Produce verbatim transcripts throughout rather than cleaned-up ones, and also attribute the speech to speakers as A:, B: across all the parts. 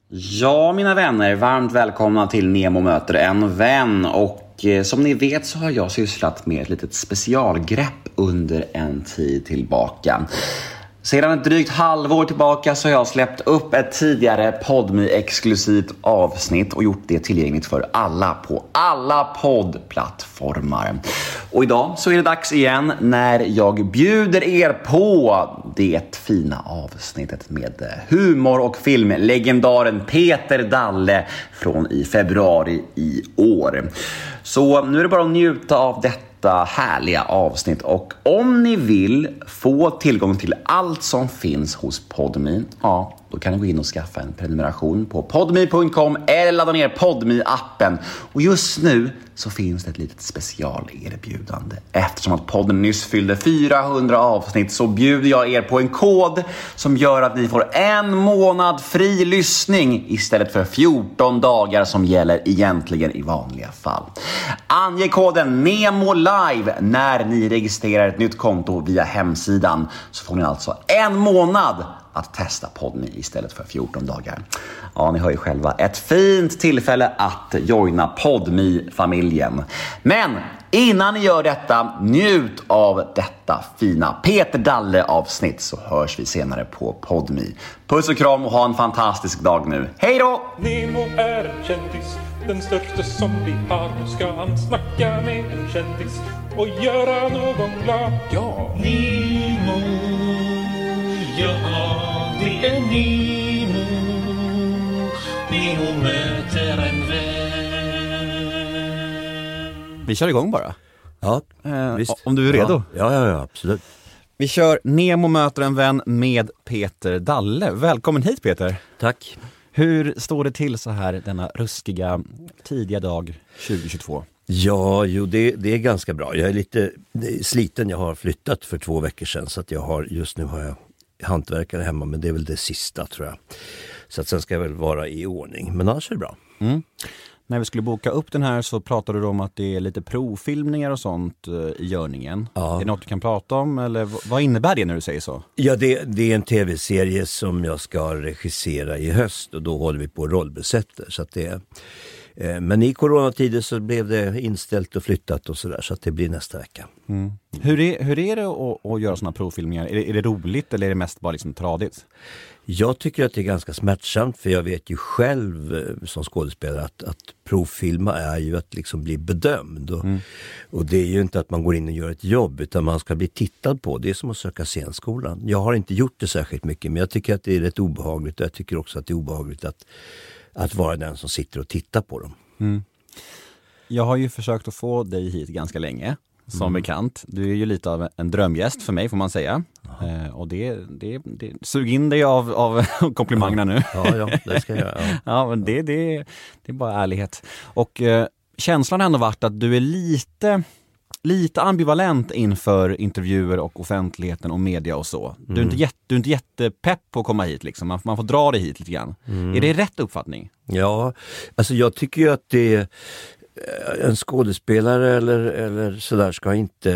A: Ja, mina vänner, varmt välkomna till Nemo möter en vän. Och eh, som ni vet så har jag sysslat med ett litet specialgrepp under en tid tillbaka. Sedan ett drygt halvår tillbaka så har jag släppt upp ett tidigare Podme-exklusivt avsnitt och gjort det tillgängligt för alla på alla poddplattformar. Och idag så är det dags igen när jag bjuder er på det fina avsnittet med humor- och filmlegendaren Peter Dalle från i februari i år. Så nu är det bara att njuta av detta härliga avsnitt, och om ni vill få tillgång till allt som finns hos Podme, ja, då kan ni gå in och skaffa en prenumeration på podme punkt com eller ladda ner Podme-appen. Och just nu så finns det ett litet specialerbjudande. Eftersom att podden nyss fyllde fyrahundra avsnitt så bjuder jag er på en kod som gör att ni får en månad fri lyssning istället för fjorton dagar som gäller egentligen i vanliga fall. Ange koden NEMOLIVE när ni registrerar ett nytt konto via hemsidan, så får ni alltså en månad att testa Podme istället för fjorton dagar. Ja, ni hör ju själva. Ett fint tillfälle att joina Podme-familjen. Men innan ni gör detta, njut av detta fina Peter Dalle-avsnitt, så hörs vi senare på Podme. Puss och kram och ha en fantastisk dag nu. Hej då!
B: Nemo är en kändis, den största som vi har. Nu ska han snacka med en kändis och göra någon glad. Ja! Nemo, ja, det är Nemo. Nemo möter en vän.
C: Vi kör igång bara.
D: Ja,
C: eh,
D: visst.
C: Om du är redo.
D: Ja, ja, ja, absolut.
C: Vi kör Nemo möter en vän med Peter Dalle. Välkommen hit, Peter.
D: Tack.
C: Hur står det till så här denna ruskiga tidiga dag tjugohundratjugotvå?
D: Ja, jo, det, det är ganska bra. Jag är lite sliten. Jag har flyttat för två veckor sedan, så att jag har, just nu har jag hantverkare hemma, men det är väl det sista, tror jag. Så att sen ska jag väl vara i ordning. Men annars är det bra.
C: Mm. När vi skulle boka upp den här så pratade du om att det är lite provfilmningar och sånt i görningen.
D: Ja.
C: Är det något du kan prata om, eller vad innebär det när du säger så?
D: Ja, det, det är en tv-serie som jag ska regissera i höst, och då håller vi på rollbesätter. Så att det är, eh, men i coronatider så blev det inställt och flyttat och sådär, så att det blir nästa vecka.
C: Mm. Hur, är, hur är det att, att göra sådana provfilmningar? Är det, är det roligt eller är det mest bara liksom tradigt?
D: Jag tycker att det är ganska smärtsamt, för jag vet ju själv som skådespelare att, att provfilma är ju att liksom bli bedömd. Och, mm. och det är ju inte att man går in och gör ett jobb, utan man ska bli tittad på. Det är som att söka scenskolan. Jag har inte gjort det särskilt mycket, men jag tycker att det är rätt obehagligt. Och jag tycker också att det är obehagligt att, att vara den som sitter och tittar på dem.
C: Mm. Jag har ju försökt att få dig hit ganska länge. Som mm. bekant. Du är ju lite av en drömgäst för mig, får man säga. Eh, och det, det, det sug in dig av, av komplimangerna nu.
D: Ja, ja, det ska jag göra. Ja.
C: Ja, men det, det, det är bara ärlighet. Och eh, känslan har ändå varit att du är lite, lite ambivalent inför intervjuer och offentligheten och media och så. Mm. Du, är inte jätte, du är inte jättepepp på att komma hit. Liksom. Man, man får dra dig hit lite grann. Mm. Är det rätt uppfattning?
D: Ja, alltså jag tycker ju att det en skådespelare eller, eller sådär ska inte,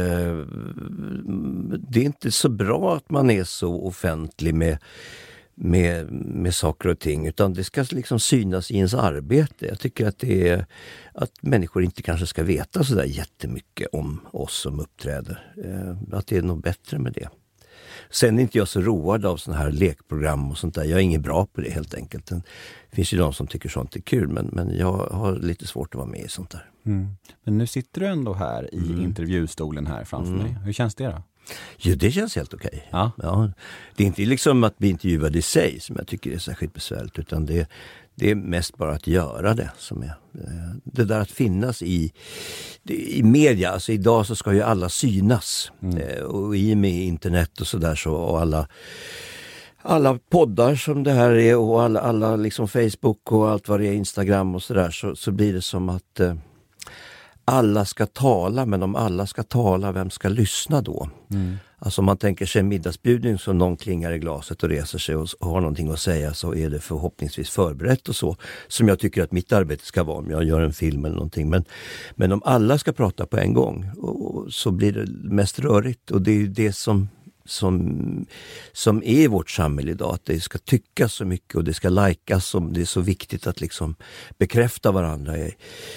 D: det är inte så bra att man är så offentlig med, med, med saker och ting, utan det ska liksom synas i ens arbete. Jag tycker att det är att människor inte kanske ska veta sådär jättemycket om oss som uppträder. Att det är nog bättre med det. Sen är inte jag så road av såna här lekprogram och sånt där. Jag är ingen bra på det, helt enkelt. Det finns ju de som tycker sånt är kul, men, men jag har lite svårt att vara med i sånt där.
C: Mm. Men nu sitter du ändå här i mm. intervjustolen här framför mm. mig. Hur känns det då?
D: Jo, det känns helt okej.
C: Ja.
D: Ja, det är inte liksom att bli intervjuad i sig som jag tycker är särskilt besvärligt, utan det, det är mest bara att göra det som är. Det där att finnas i, i media, alltså idag så ska ju alla synas. Mm. Och i och med internet och sådär så, och alla alla poddar som det här är, och alla, alla liksom Facebook och allt vad det är, Instagram och sådär, så, så blir det som att eh, alla ska tala, men om alla ska tala, vem ska lyssna då? Mm. Alltså om man tänker sig en middagsbjudning som någon klingar i glaset och reser sig och, och har någonting att säga, så är det förhoppningsvis förberett och så, som jag tycker att mitt arbete ska vara om jag gör en film eller någonting. Men, men om alla ska prata på en gång, och, och så blir det mest rörigt, och det är ju det som som, som är i vårt samhälle idag. Att det ska tyckas så mycket och det ska likas, som det är så viktigt att liksom bekräfta varandra i,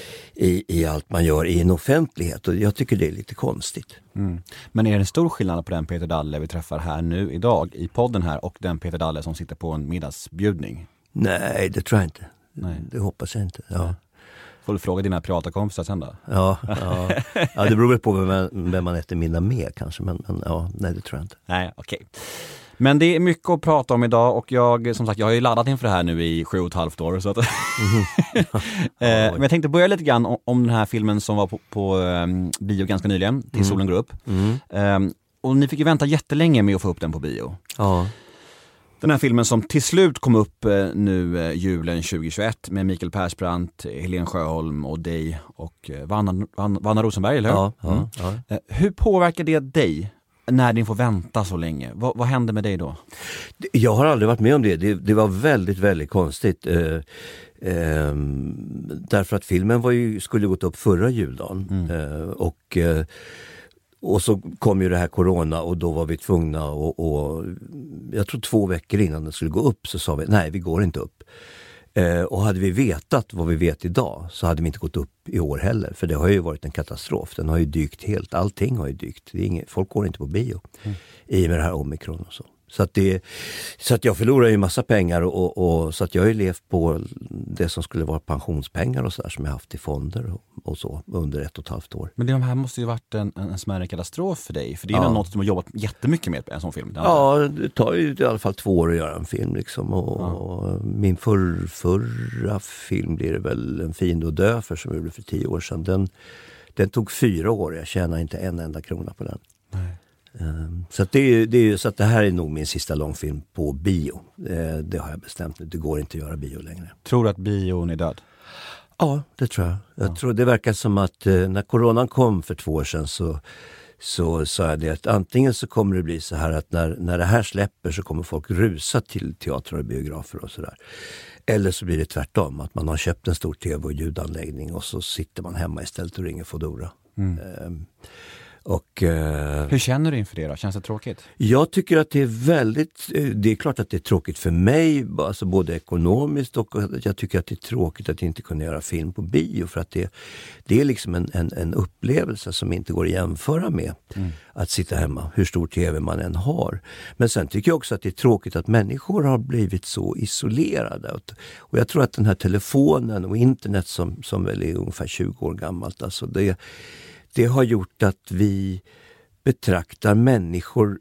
D: i, i allt man gör i en offentlighet. Och jag tycker det är lite konstigt.
C: Mm. Men är det en stor skillnad på den Peter Dalle vi träffar här nu idag i podden här och den Peter Dalle som sitter på en middagsbjudning?
D: Nej, det tror jag inte.
C: Nej.
D: Det hoppas jag inte. Ja.
C: Får du fråga dina privata kompisar sen då?
D: Ja, ja. ja det beror väl på vem man, vem man äter middag med kanske, men, men ja, nej det tror jag inte.
C: Nej, okej. Okay. Men det är mycket att prata om idag och jag, som sagt, jag har ju laddat inför det här nu i sju och ett halvt år. Så att
D: Mm.
C: Men jag tänkte börja lite grann om, om den här filmen som var på, på um, bio ganska nyligen, Till
D: mm.
C: solen går upp.
D: Mm.
C: Um, och ni fick ju vänta jättelänge med att få upp den på bio.
D: Ja.
C: Den här filmen som till slut kom upp eh, nu eh, julen tjugohundratjugoett med Mikael Persbrandt, Helene Sjöholm och dig och eh, Vanna, Vanna, Vanna Rosenberg, eller hur?
D: Ja, ja,
C: mm.
D: ja.
C: Eh, hur påverkar det dig när ni får vänta så länge? Va, vad händer med dig då?
D: Jag har aldrig varit med om det. Det, det var väldigt, väldigt konstigt. Eh, eh, därför att filmen var ju, skulle gått upp förra juldagen. Mm. Eh, och... Eh, Och så kom ju det här corona och då var vi tvungna och, och jag tror två veckor innan det skulle gå upp så sa vi nej, vi går inte upp. Eh, och hade vi vetat vad vi vet idag så hade vi inte gått upp i år heller. För det har ju varit en katastrof. Den har ju dykt helt. Allting har ju dykt. Det är inget, folk går inte på bio mm. i med det här omikron och så. Så att, det, så att jag förlorar ju massa pengar och, och så att jag har ju levt på det som skulle vara pensionspengar och så där som jag haft i fonder och, och så under ett och ett halvt år.
C: Men det här måste ju varit en, en smärre katastrof för dig. För det är
D: ja.
C: något som har jobbat jättemycket med en sån film.
D: Ja, det tar ju i alla fall två år att göra en film liksom. Och, ja. och min för, förra film blir det väl En fiende att dö för som jag gjorde för tio år sedan. Den, den tog fyra år. Jag tjänar inte en enda krona på den.
C: Nej.
D: Så att det är, det är så att det här är nog min sista långfilm på bio. Det har jag bestämt nu. Det går inte att göra bio längre.
C: Tror du att bion är död?
D: Ja, det tror jag. Jag
C: ja.
D: tror det verkar som att när coronan kom för två år sedan så så sa jag det att antingen så kommer det bli så här att när, när det här släpper så kommer folk rusa till teatrar och biografer och sådär. Eller så blir det tvärtom, att man har köpt en stor tv och ljudanläggning och så sitter man hemma istället och ringer Foodora. Mm. Um, Och, eh,
C: Hur känner du inför det då? Känns det tråkigt?
D: Jag tycker att det är väldigt, det är klart att det är tråkigt för mig, alltså både ekonomiskt och jag tycker att det är tråkigt att inte kunna göra film på bio för att det, det är liksom en, en, en upplevelse som inte går att jämföra med mm. att sitta hemma, hur stor tv man än har. Men sen tycker jag också att det är tråkigt att människor har blivit så isolerade och jag tror att den här telefonen och internet som, som väl är ungefär tjugo år gammalt, alltså det Det har gjort att vi betraktar människor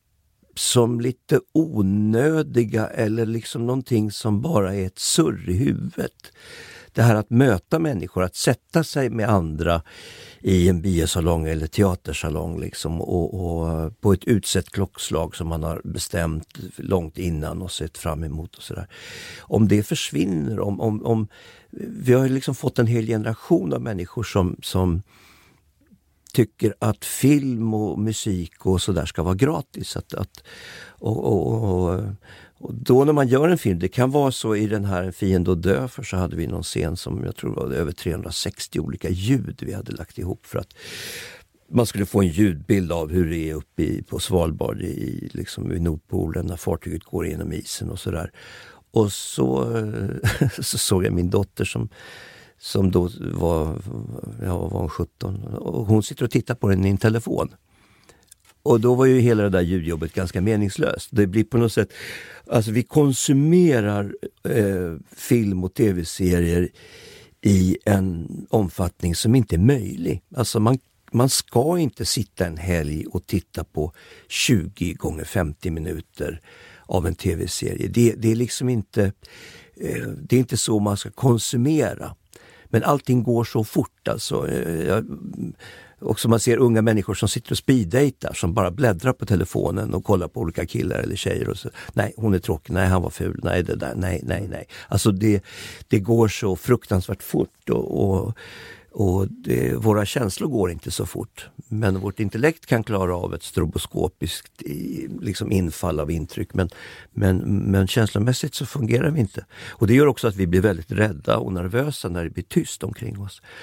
D: som lite onödiga eller liksom någonting som bara är ett surr i huvudet. Det här att möta människor, att sätta sig med andra i en biosalong eller teatersalong liksom, och, och på ett utsett klockslag som man har bestämt långt innan och sett fram emot och sådär. Om det försvinner, om, om, om vi har liksom fått en hel generation av människor som, som tycker att film och musik och sådär ska vara gratis. Att, att, och, och, och, och då när man gör en film, det kan vara så i den här En fiende att dö för så hade vi någon scen som jag tror var över trehundrasextio olika ljud vi hade lagt ihop för att man skulle få en ljudbild av hur det är uppe i, på Svalbard i, liksom i Nordpolen när fartyget går igenom isen och sådär. Och så, så såg jag min dotter som som då var, ja, var sjutton. Och hon sitter och tittar på den i en telefon. Och då var ju hela det där ljudjobbet ganska meningslöst. Det blir på något sätt, alltså vi konsumerar eh, film och tv-serier i en omfattning som inte är möjlig. Alltså man, man ska inte sitta en helg och titta på tjugo gånger femtio minuter av en tv-serie. Det, det är liksom inte, eh, det är inte så man ska konsumera. Men allting går så fort alltså. Jag, också man ser unga människor som sitter och speeddejtar som bara bläddrar på telefonen och kollar på olika killar eller tjejer och så. Nej, hon är tråkig. Nej, han var ful. Nej, det där. Nej, nej, nej. Alltså det, det går så fruktansvärt fort och, och, och det, våra känslor går inte så fort. Men vårt intellekt kan klara av ett stroboskopiskt liksom infall av intryck. Men, men, men känslomässigt så fungerar vi inte. Och det gör också att vi blir väldigt rädda och nervösa när det blir tyst omkring oss.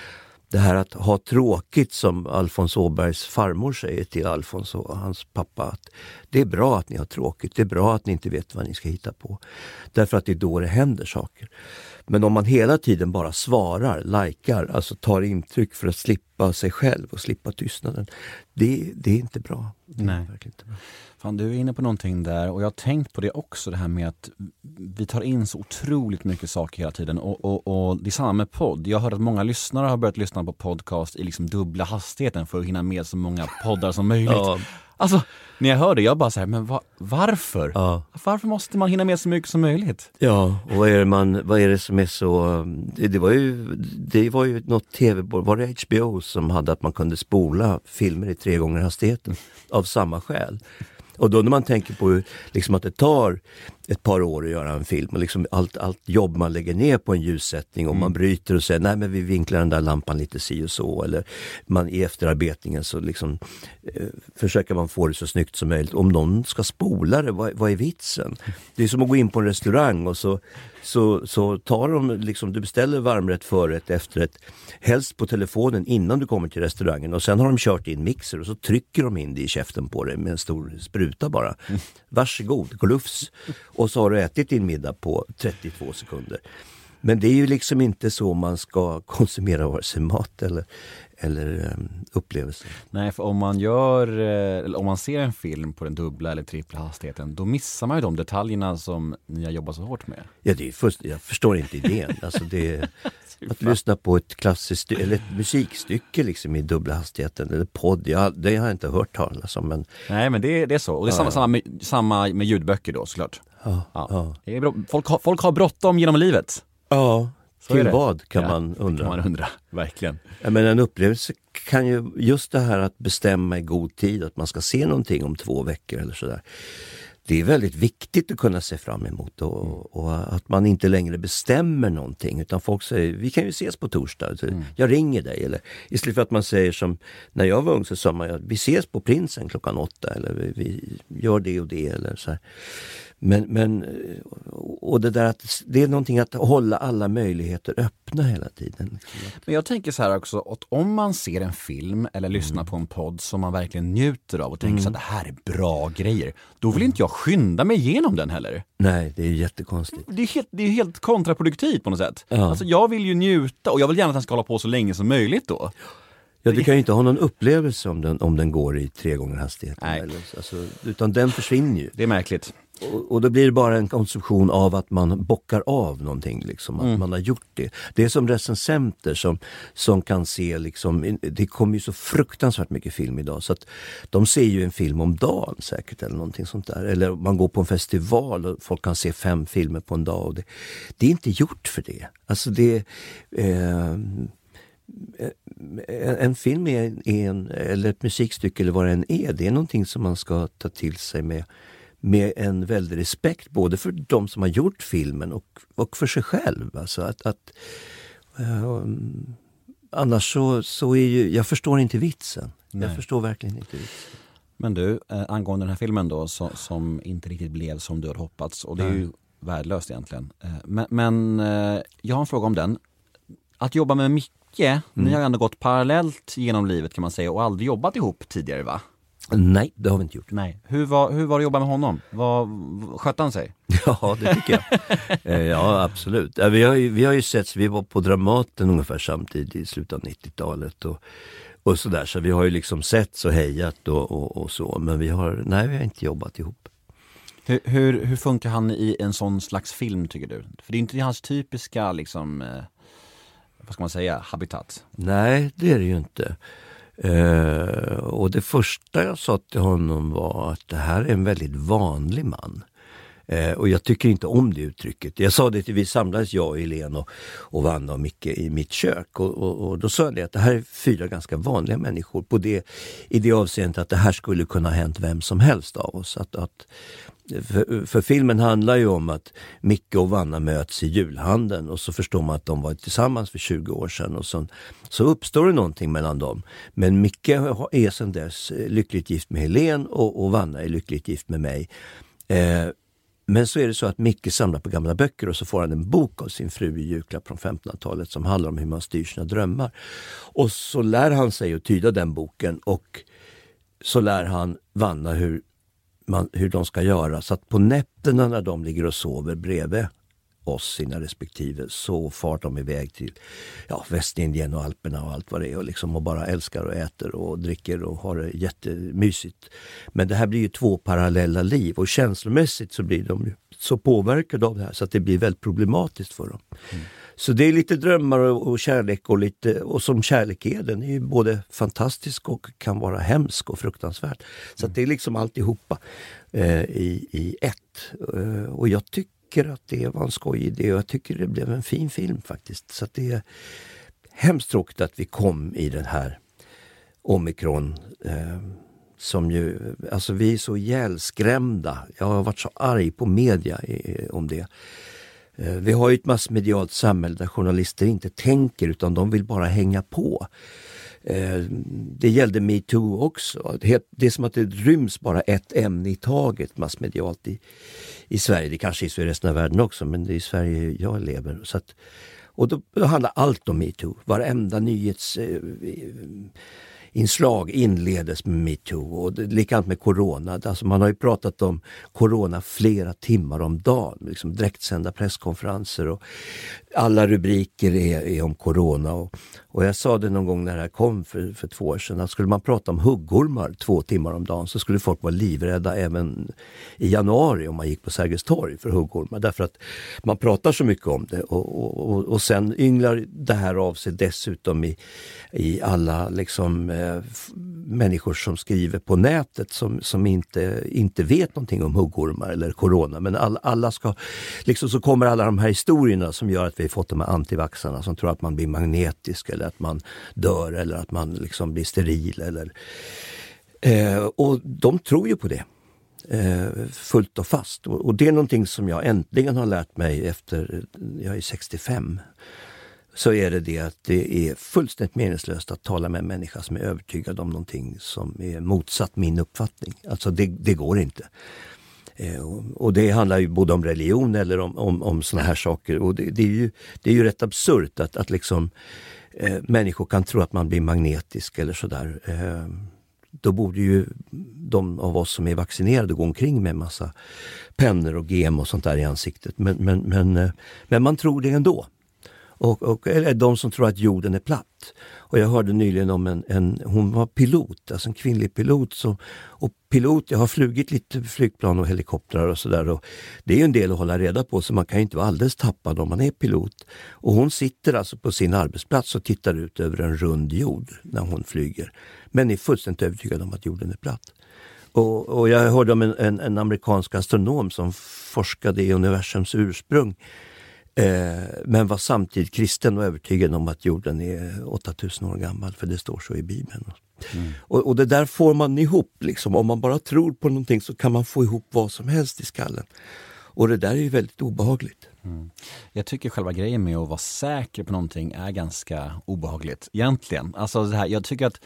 D: det här att ha tråkigt, som Alfons Åbergs farmor säger till Alfons och hans pappa, att det är bra att ni har tråkigt, det är bra att ni inte vet vad ni ska hitta på. Därför att det är då det händer saker. Men om man hela tiden bara svarar, likar, alltså tar intryck för att slippa sig själv och slippa tystnaden, det, det är inte bra. Det är
C: Nej.
D: verkligen inte bra.
C: Fan, du är inne på någonting där, och jag har tänkt på det också, det här med att vi tar in så otroligt mycket saker hela tiden, och, och, och det är samma med podd. Jag har hört att många lyssnare har börjat lyssna på podcast i liksom dubbla hastigheten för att hinna med så många poddar som möjligt.
D: Ja.
C: Alltså, när jag hör det, jag bara så här, men va, varför?
D: Ja.
C: Varför måste man hinna med så mycket som möjligt?
D: Ja, och vad är det, man, vad är det som är så... Det, det, var ju, det var ju något tv, var det H B O som hade att man kunde spola filmer i tre gånger hastigheten av samma skäl. Och då när man tänker på liksom att det tar ett par år att göra en film, och liksom allt, allt jobb man lägger ner på en ljussättning, och mm. man bryter och säger nej men vi vinklar den där lampan lite si och så, eller man i efterarbetningen så liksom eh, försöker man få det så snyggt som möjligt. Om någon ska spola det, vad, vad är vitsen? Det är som att gå in på en restaurang och så Så, så tar de liksom, du beställer varmrätt, förrätt, efterrätt, helst på telefonen innan du kommer till restaurangen, och sen har de kört in mixer och så trycker de in det i käften på dig med en stor spruta bara. Mm. Varsågod, glufs. Och så har du ätit din middag på trettiotvå sekunder. Men det är ju liksom inte så man ska konsumera vare sig mat eller, eller um, upplevelser.
C: Nej, för om man gör, eller om man ser en film på den dubbla eller trippla hastigheten, då missar man ju de detaljerna som ni har jobbat så hårt med.
D: Ja, det är först, jag förstår inte idén. Alltså det är, att lyssna på ett klassiskt eller ett musikstycke liksom i dubbla hastigheten, eller podd, jag, det har jag inte hört talas om. Men...
C: Nej, men det, det är så. Och det är
D: ja,
C: samma,
D: ja.
C: samma, med, samma med ljudböcker då, såklart.
D: Ja,
C: ja.
D: ja.
C: Det är bra. Folk, har, folk har bråttom genom livet.
D: Ja,
C: så
D: till vad kan
C: ja,
D: man undra.
C: Kan man undra, verkligen.
D: Ja, men en upplevelse kan ju, just det här att bestämma i god tid att man ska se någonting om två veckor eller sådär. Det är väldigt viktigt att kunna se fram emot, och, och att man inte längre bestämmer någonting, utan folk säger, vi kan ju ses på torsdag, mm. jag ringer dig, eller istället för att man säger som när jag var ung så sa man, vi ses på Prinsen klockan åtta, eller vi, vi gör det och det, eller så här. Men, men och det där att det är någonting att hålla alla möjligheter öppna hela tiden.
C: Men jag tänker så här också, att om man ser en film eller lyssnar mm. på en podd som man verkligen njuter av och tänker mm. så att det här är bra grejer, då vill inte jag skynda mig igenom den heller.
D: Nej, det är jättekonstigt.
C: Det är helt, det är helt kontraproduktivt på något sätt.
D: Ja.
C: Alltså jag vill ju njuta, och jag vill gärna att den ska hålla på så länge som möjligt då.
D: Ja, du kan ju inte ha någon upplevelse om den, om den går i tre gånger hastigheten.
C: Nej.
D: Eller, alltså, utan den försvinner ju.
C: Det är märkligt.
D: Och, och då blir det bara en konstruktion av att man bockar av någonting, liksom, att mm. man har gjort det. Det är som recensenter som, som kan se, liksom, det kommer ju så fruktansvärt mycket film idag, så att de ser ju en film om dagen säkert, eller någonting sånt där. Eller man går på en festival och folk kan se fem filmer på en dag. Och det, det är inte gjort för det. Alltså det... Eh, en film är en, eller ett musikstycke eller vad det än är, det är någonting som man ska ta till sig med, med en väldig respekt, både för de som har gjort filmen och, och för sig själv. Alltså att, att um, annars så, så är ju, jag förstår inte vitsen. Nej. Jag förstår verkligen inte vitsen.
C: Men du, eh, angående den här filmen då, så, som inte riktigt blev som du hade hoppats, och det är ju mm. värdelöst egentligen. Eh, men men eh, jag har en fråga om den. Att jobba med Micke, mm. ni har ändå gått parallellt genom livet kan man säga, och aldrig jobbat ihop tidigare, va?
D: Nej, det har vi inte gjort.
C: Nej. Hur var, hur var det att jobba med honom? Vad, skötte han sig?
D: Ja, det tycker jag. Ja, absolut. Vi har ju, vi har ju sett, vi var på Dramaten ungefär samtidigt i slutet av nittiotalet och, och sådär. Så vi har ju liksom sett och hejat och, och, och så. Men vi har, nej, vi har inte jobbat ihop.
C: Hur, hur, hur funkar han i en sån slags film, tycker du? För det är inte hans typiska, liksom, eh, vad ska man säga, habitat.
D: Nej, det är det ju inte. Uh, och det första jag sa till honom var att det här är en väldigt vanlig man. Uh, och jag tycker inte om det uttrycket. Jag sa det till, vi samlades, jag, Helene och, och Vanna och Micke i mitt kök. Och, och, och då sa jag det att det här är fyra ganska vanliga människor på det, i det avseendet att det här skulle kunna ha hänt vem som helst av oss. Att, att, för, för filmen handlar ju om att Micke och Vanna möts i julhandeln och så förstår man att de var tillsammans för tjugo år sedan och så, så uppstår det någonting mellan dem. Men Micke är sedan dess lyckligt gift med Helene och, och Vanna är lyckligt gift med mig. Eh, Men så är det så att Micke samlar på gamla böcker och så får han en bok av sin fru i julklapp från femtonhundratalet som handlar om hur man styr sina drömmar. Och så lär han sig att tyda den boken och så lär han Vanna hur, man, hur de ska göra. Så att på nätterna när de ligger och sover bredvid oss, sina respektive, så far de iväg till ja, Västindien och Alperna och allt vad det är och, liksom, och bara älskar och äter och dricker och har det jättemysigt. Men det här blir ju två parallella liv och känslomässigt så blir de så påverkade av det här så att det blir väldigt problematiskt för dem. Mm. Så det är lite drömmar och, och kärlek och lite, och som kärlek är den är ju både fantastisk och kan vara hemsk och fruktansvärd. Så att det är liksom alltihopa eh, i, i ett. Eh, och jag tycker att det var en skoj idé och jag tycker det blev en fin film faktiskt. Så att det är hemskt tråkigt att vi kom i den här omikron eh, som ju, alltså vi är så ihjälskrämda. Jag har varit så arg på media eh, om det. Eh, vi har ju ett massmedialt samhälle där journalister inte tänker utan de vill bara hänga på. Eh, det gällde MeToo också. Det, det är som att det ryms bara ett ämne i taget massmedialt i, i Sverige. Det kanske är så i resten av världen också, men det är i Sverige jag lever. Så att, och då, då handlar allt om MeToo. Varenda nyhets... Eh, inslag inledes med MeToo och det, likadant med corona. Alltså man har ju pratat om corona flera timmar om dagen, liksom direktsända presskonferenser och alla rubriker är, är om corona. Och, och jag sa det någon gång när det här kom för, för två år sedan att skulle man prata om huggormar två timmar om dagen så skulle folk vara livrädda även i januari om man gick på Sergels torg för huggormar. Därför att man pratar så mycket om det och, och, och sen ynglar det här av sig dessutom i, i alla liksom eh, människor som skriver på nätet som, som inte, inte vet någonting om huggormar eller corona. Men all, alla ska, liksom så kommer alla de här historierna som gör att vi har fått de här antivaxarna som tror att man blir magnetisk eller att man dör eller att man liksom blir steril. Eller, eh, och de tror ju på det. Eh, fullt och fast. Och, och det är någonting som jag äntligen har lärt mig efter, jag är sextiofem. Så är det det att det är fullständigt meningslöst att tala med en människa som är övertygad om någonting som är motsatt min uppfattning. Alltså det, det går inte. Eh, och, och det handlar ju både om religion eller om, om, om såna här saker. Och det, det, är, ju, det är ju rätt absurt att, att liksom, eh, människor kan tro att man blir magnetisk eller sådär. Eh, då borde ju de av oss som är vaccinerade gå omkring med en massa pennor och gem och sånt där i ansiktet. Men, men, men, eh, men man tror det ändå. Och, och, eller de som tror att jorden är platt. Och jag hörde nyligen om en, en hon var pilot, alltså en kvinnlig pilot. Som, och pilot, jag har flugit lite flygplan och helikoptrar och sådär. Det är ju en del att hålla reda på så man kan ju inte vara alldeles tappad om man är pilot. Och hon sitter alltså på sin arbetsplats och tittar ut över en rund jord när hon flyger. Men är fullständigt övertygad om att jorden är platt. Och, och jag hörde om en, en, en amerikansk astronom som forskade i universums ursprung. Eh, men var samtidigt kristen och övertygad om att jorden är åttatusen år gammal, för det står så i Bibeln. Mm. Och, och det där får man ihop, liksom. Om man bara tror på någonting så kan man få ihop vad som helst i skallen. Och det där är ju väldigt obehagligt.
C: Mm. Jag tycker själva grejen med att vara säker på någonting är ganska obehagligt, egentligen. Alltså det här, jag tycker att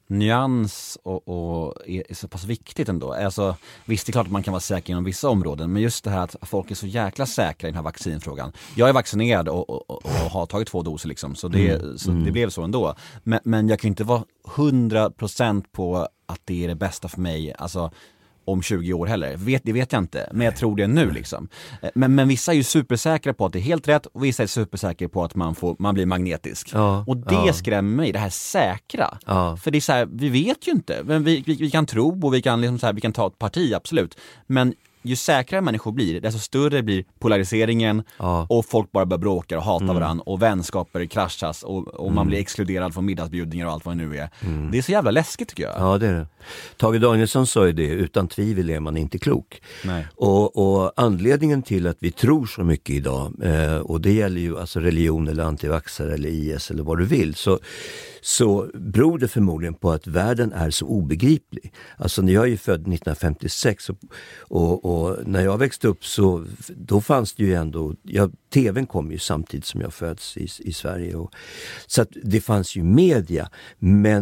C: nyans och, och är så pass viktigt ändå. Alltså, visst, det är klart att man kan vara säker inom vissa områden, men just det här att folk är så jäkla säkra i den här vaccinfrågan. Jag är vaccinerad och, och, och, och har tagit två doser liksom, så det, mm. så det blev så ändå. Men, men jag kan inte vara hundra procent på att det är det bästa för mig, alltså om tjugo år heller. Vet, det vet jag inte, men jag tror det nu liksom. Men, men vissa är ju supersäkra på att det är helt rätt och vissa är supersäkra på att man, får, man blir magnetisk. Ja, och det ja. skrämmer mig, det här säkra. Ja. För det är så här, vi vet ju inte. Men vi, vi, vi kan tro och vi kan, liksom så här, vi kan ta ett parti, absolut. Men ju säkrare människor blir, desto större blir polariseringen ja. och folk bara börjar bråka och hata mm. varandra och vänskaper kraschas och, och man mm. blir exkluderad från middagsbjudningar och allt vad det nu är. Mm. Det är så jävla läskigt tycker jag.
D: Ja, det är det. Tage Danielsson sa ju det, utan tvivel är man inte klok.
C: Nej.
D: Och, och anledningen till att vi tror så mycket idag, eh, och det gäller ju alltså religion eller antivaxare eller I S eller vad du vill, så så beror det förmodligen på att världen är så obegriplig. Alltså när jag är född nittonhundrafemtiosex och, och, och när jag växte upp så då fanns det ju ändå, ja, tvn kom ju samtidigt som jag föds i, i Sverige. Och, så att det fanns ju media, men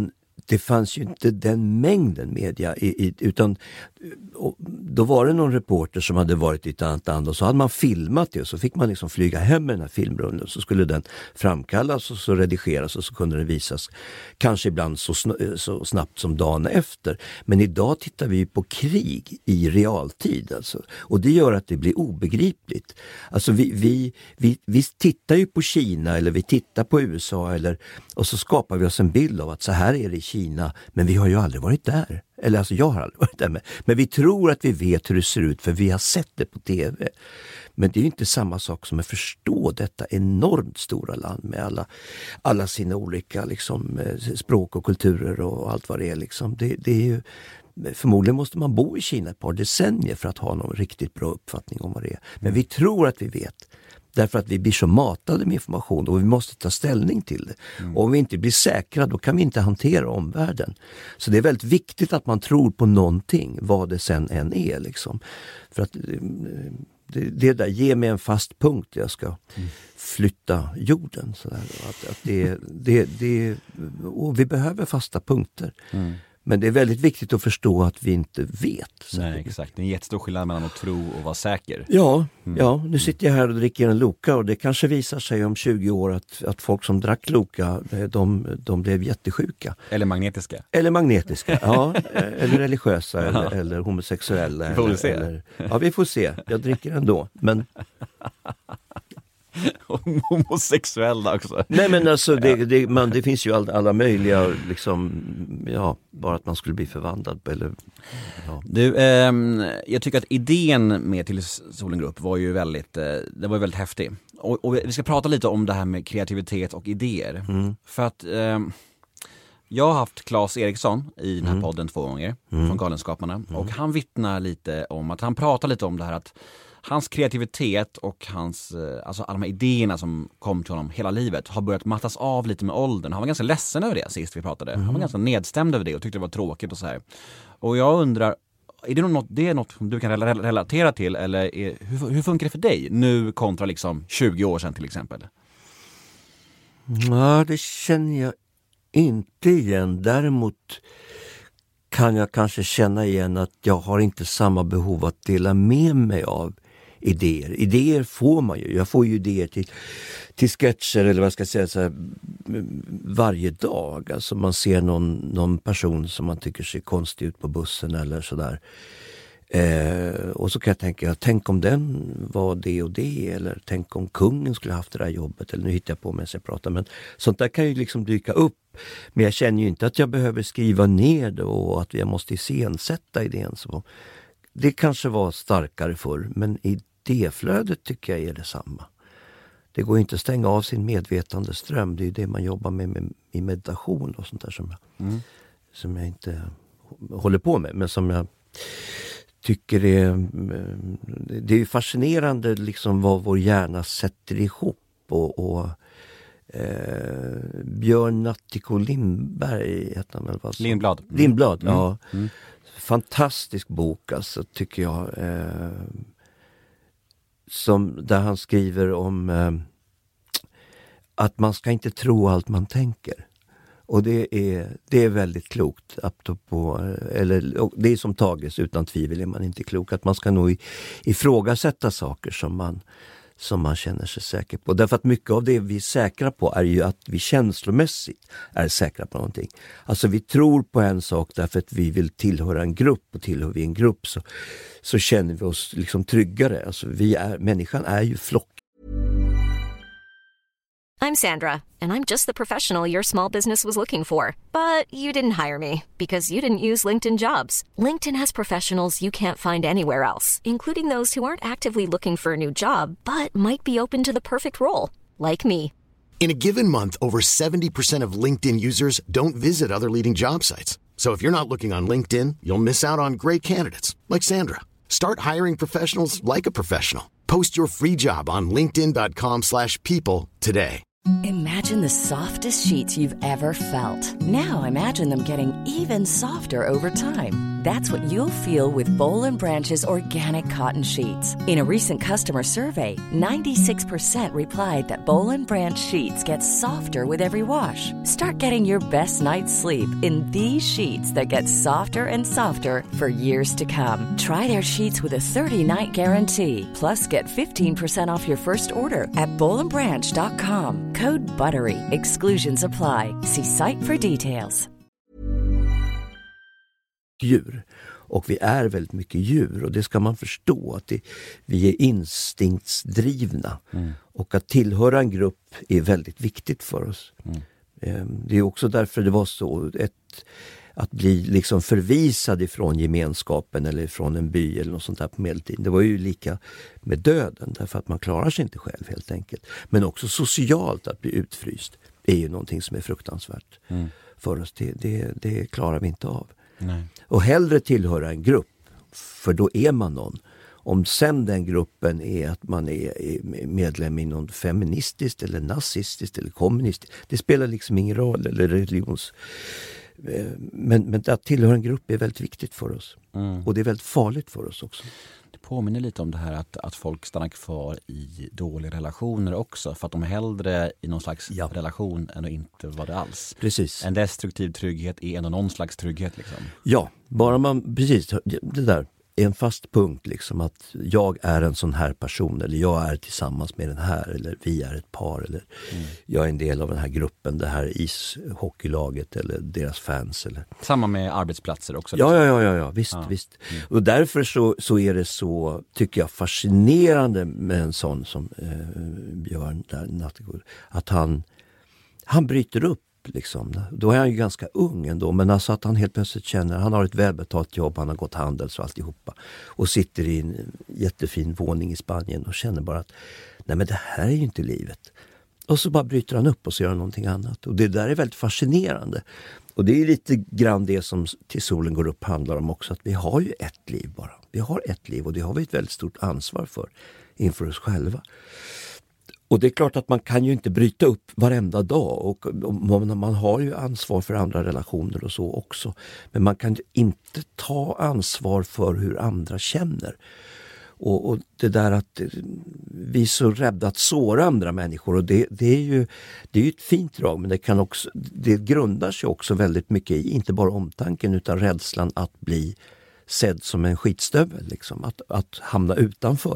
D: det fanns ju inte den mängden media i, i, utan och då var det någon reporter som hade varit i ett annat land och så hade man filmat det och så fick man liksom flyga hem med den här filmrullen så skulle den framkallas och så redigeras och så kunde den visas kanske ibland så, sn- så snabbt som dagen efter. Men idag tittar vi på krig i realtid alltså. Och det gör att det blir obegripligt. Alltså vi, vi, vi, vi tittar ju på Kina eller vi tittar på U S A eller, och så skapar vi oss en bild av att så här är det i Kina, men vi har ju aldrig varit där. Eller alltså jag har aldrig varit där med. Men vi tror att vi vet hur det ser ut för vi har sett det på tv. Men det är ju inte samma sak som att förstå detta enormt stora land med alla, alla sina olika liksom, språk och kulturer och allt vad det är. Liksom. Det, det är ju, förmodligen måste man bo i Kina ett par decennier för att ha någon riktigt bra uppfattning om vad det är. Men vi tror att vi vet. Därför att vi blir så matade med information och vi måste ta ställning till det. Mm. Och om vi inte blir säkra då kan vi inte hantera omvärlden. Så det är väldigt viktigt att man tror på någonting, vad det sen än är. Liksom. För att det, det där, ge mig en fast punkt, jag ska mm. flytta jorden. Så där, att, att det, det, det, och vi behöver fasta punkter. Mm. Men det är väldigt viktigt att förstå att vi inte vet.
C: Nej, exakt. Det är en jättestor skillnad mellan att tro och vara säker.
D: Ja, mm. ja, nu sitter jag här och dricker en Loka och det kanske visar sig om tjugo år att, att folk som drack Loka, de, de blev jättesjuka.
C: Eller magnetiska.
D: Eller magnetiska, ja. Eller religiösa eller, eller homosexuella.
C: Vi får
D: eller,
C: se.
D: Eller, ja, vi får se. Jag dricker ändå, men...
C: homosexuella också.
D: Nej men alltså det, det, man, det finns ju all, alla möjliga liksom, ja, bara att man skulle bli förvandlad eller, ja.
C: Du, eh, jag tycker att idén med Till solen går upp var ju väldigt, eh, det var ju väldigt häftig. Och, och vi ska prata lite om det här med kreativitet och idéer. Mm. För att eh, jag har haft Claes Eriksson i den här mm. podden två gånger mm. från Galenskaparna. Mm. Och han vittnar lite om att han pratar lite om det här att hans kreativitet och hans, alltså alla de här idéerna som kom till honom hela livet har börjat mattas av lite med åldern. Han var ganska ledsen över det sist vi pratade. Mm. Han var ganska nedstämd över det och tyckte det var tråkigt och så här. Och jag undrar, är det något, det är något som du kan relatera till eller är, hur, hur funkar det för dig nu kontra liksom tjugo år sedan till exempel?
D: Ja, det känner jag inte igen. Däremot kan jag kanske känna igen att jag har inte samma behov att dela med mig av idéer. Idéer får man ju. Jag får ju idéer till, till sketcher eller vad jag ska säga så här, varje dag. Alltså man ser någon, någon person som man tycker ser konstig ut på bussen eller sådär. Eh, och så kan jag tänka, tänk om den var det och det eller tänk om kungen skulle haft det där jobbet eller nu hittar jag på mig att jag pratar. Men sånt där kan ju liksom dyka upp. Men jag känner ju inte att jag behöver skriva ner det och att jag måste iscensätta idén. Så det kanske var starkare förr, men idéflödet tycker jag är detsamma. Det går inte att stänga av sin medvetande ström. Det är ju det man jobbar med, med i meditation och sånt där som jag, mm. som jag inte håller på med. Men som jag tycker är, det är fascinerande liksom vad vår hjärna sätter ihop och, och Eh, Björn Natthiko Lindberg heter han väl, vad så?
C: Lindblad.
D: Mm. Lindblad,
C: mm.
D: ja.
C: Mm.
D: Fantastisk bok alltså, tycker jag. Eh, som, där han skriver om eh, att man ska inte tro allt man tänker. Och det är, det är väldigt klokt. Apropå, eller, det är som tages, utan tvivel är man inte klok. Att man ska nog ifrågasätta saker som man som man känner sig säker på. Därför att mycket av det vi är säkra på är ju att vi känslomässigt är säkra på någonting. Alltså vi tror på en sak därför att vi vill tillhöra en grupp, och tillhör vi en grupp så, så känner vi oss liksom tryggare. Alltså vi är, människan är ju flock.
E: I'm Sandra, and I'm just the professional your small business was looking for. But you didn't hire me because you didn't use LinkedIn Jobs. LinkedIn has professionals you can't find anywhere else, including those who aren't actively looking for a new job, but might be open to the perfect role, like me.
F: In a given month, over seventy percent of LinkedIn users don't visit other leading job sites. So if you're not looking on LinkedIn, you'll miss out on great candidates, like Sandra. Start hiring professionals like a professional. Post your free job on linkedin dot com slash people today.
G: Imagine the softest sheets you've ever felt. Now imagine them getting even softer over time. That's what you'll feel with Boll and Branch's organic cotton sheets. In a recent customer survey, ninety-six percent replied that Boll and Branch sheets get softer with every wash. Start getting your best night's sleep in these sheets that get softer and softer for years to come. Try their sheets with a thirty-night guarantee. Plus, get fifteen percent off your first order at boll and branch dot com. Code BUTTERY. Exclusions apply. See site for details.
D: Djur. Och vi är väldigt mycket djur, och det ska man förstå, att det, vi är instinktsdrivna. Mm. Och att tillhöra en grupp är väldigt viktigt för oss. Mm. Det är också därför det var så ett, att bli liksom förvisad ifrån gemenskapen eller från en by eller något sånt där på medeltiden. Det var ju lika med döden, därför att man klarar sig inte själv helt enkelt. Men också socialt, att bli utfryst är ju någonting som är fruktansvärt mm. för oss. Det, det, det klarar vi inte av. Nej. Och hellre tillhöra en grupp, för då är man någon. Om sen den gruppen är att man är medlem i någon feministiskt eller nazistiskt eller kommunistiskt, det spelar liksom ingen roll, eller religions. Men, men att tillhöra en grupp är väldigt viktigt för oss. Mm. Och det är väldigt farligt för oss också.
C: Det påminner lite om det här att, att folk stannar kvar i dåliga relationer också. För att de är hellre i någon slags ja. relation än att inte vara det alls.
D: Precis.
C: En destruktiv trygghet är ändå någon slags trygghet liksom.
D: Ja, bara man, precis, det där är en fast punkt liksom, att jag är en sån här person, eller jag är tillsammans med den här, eller vi är ett par, eller mm. jag är en del av den här gruppen, det här ishockeylaget eller deras fans. Eller...
C: Samma med arbetsplatser också?
D: Ja, ja, ja, ja, ja visst, ja. visst. Mm. Och därför så, så är det så, tycker jag, fascinerande med en sån som eh, Björn där, Natthegård, att han, han bryter upp. Liksom. Då är han ju ganska ung ändå, men alltså att han helt plötsligt känner, han har ett välbetalt jobb, han har gått handels och alltihopa, och sitter i en jättefin våning i Spanien och känner bara att nej, men det här är ju inte livet. Och så bara bryter han upp och så gör han någonting annat, och det där är väldigt fascinerande. Och det är lite grann det som Till solen går upp handlar om också, att vi har ju ett liv bara. Vi har ett liv, och det har vi ett väldigt stort ansvar för inför oss själva. Och det är klart att man kan ju inte bryta upp varenda dag, och, och man har ju ansvar för andra relationer och så också. Men man kan ju inte ta ansvar för hur andra känner. Och, och det där att vi är så rädda att såra andra människor, och det, det är ju det är ju ett fint drag, men det kan också, det grundar sig också väldigt mycket i, inte bara omtanken utan rädslan att bli sedd som en skitstövel, liksom, att, att hamna utanför.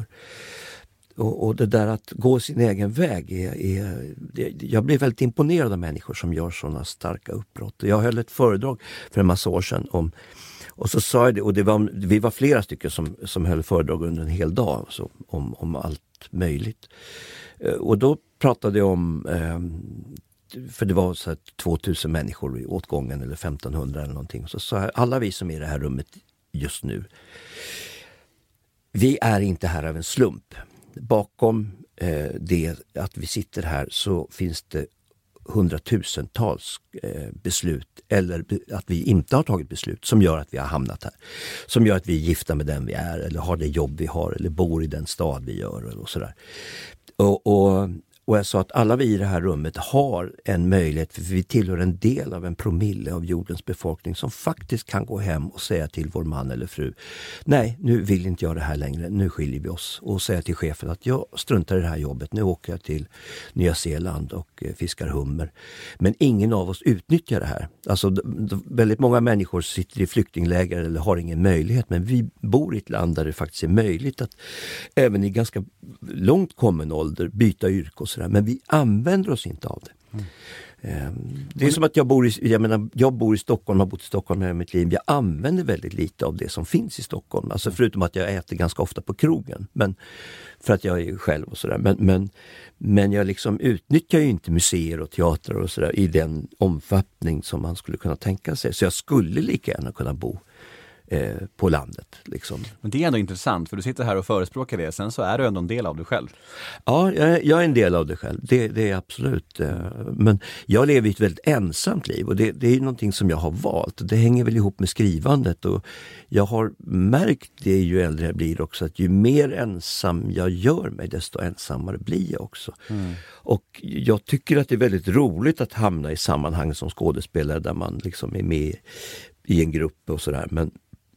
D: Och, och det där att gå sin egen väg är, är det, jag blir väldigt imponerad av människor som gör sådana starka uppbrott. Jag höll ett föredrag för en massa år sedan om, och så sa jag det, och det var, vi var flera stycken som, som höll föredrag under en hel dag så, om, om allt möjligt. Och då pratade jag om, för det var så här tvåtusen människor i åtgången eller femtonhundra eller någonting. Så sa jag, alla vi som är i det här rummet just nu, vi är inte här av en slump. Bakom eh, det att vi sitter här så finns det hundratusentals eh, beslut, eller be- att vi inte har tagit beslut som gör att vi har hamnat här. Som gör att vi är gifta med den vi är, eller har det jobb vi har, eller bor i den stad vi gör och sådär. Och, och, och jag sa att alla vi i det här rummet har en möjlighet, för vi tillhör en del av en promille av jordens befolkning som faktiskt kan gå hem och säga till vår man eller fru, nej, nu vill inte jag det här längre, nu skiljer vi oss, och säga till chefen att jag struntar i det här jobbet, nu åker jag till Nya Zeeland och fiskar hummer. Men ingen av oss utnyttjar det här. Alltså d- d- väldigt många människor sitter i flyktingläger eller har ingen möjlighet, men vi bor i ett land där det faktiskt är möjligt att även i ganska långt kommen ålder byta yrke och sådär, men vi använder oss inte av det. Mm. Det är som att jag bor i, jag menar, jag bor i Stockholm, har bott i Stockholm hela mitt liv. Jag använder väldigt lite av det som finns i Stockholm. Alltså förutom att jag äter ganska ofta på krogen. Men, för att jag är själv och sådär. Men, men, men jag liksom utnyttjar ju inte museer och teatrar och sådär i den omfattning som man skulle kunna tänka sig. Så jag skulle lika gärna kunna bo eh, på landet. Liksom.
C: Men det är ändå intressant, för du sitter här och förespråkar det. Sen så är du ändå en del av dig själv.
D: Ja, jag, jag är en del av det själv. Det, det är absolut. Men jag lever ett väldigt ensamt liv, och det, det är ju någonting som jag har valt. Det hänger väl ihop med skrivandet, och jag har märkt det ju äldre jag blir också, att ju mer ensam jag gör mig, desto ensammare blir jag också. Mm. Och jag tycker att det är väldigt roligt att hamna i sammanhang som skådespelare där man liksom är med i en grupp och sådär. Men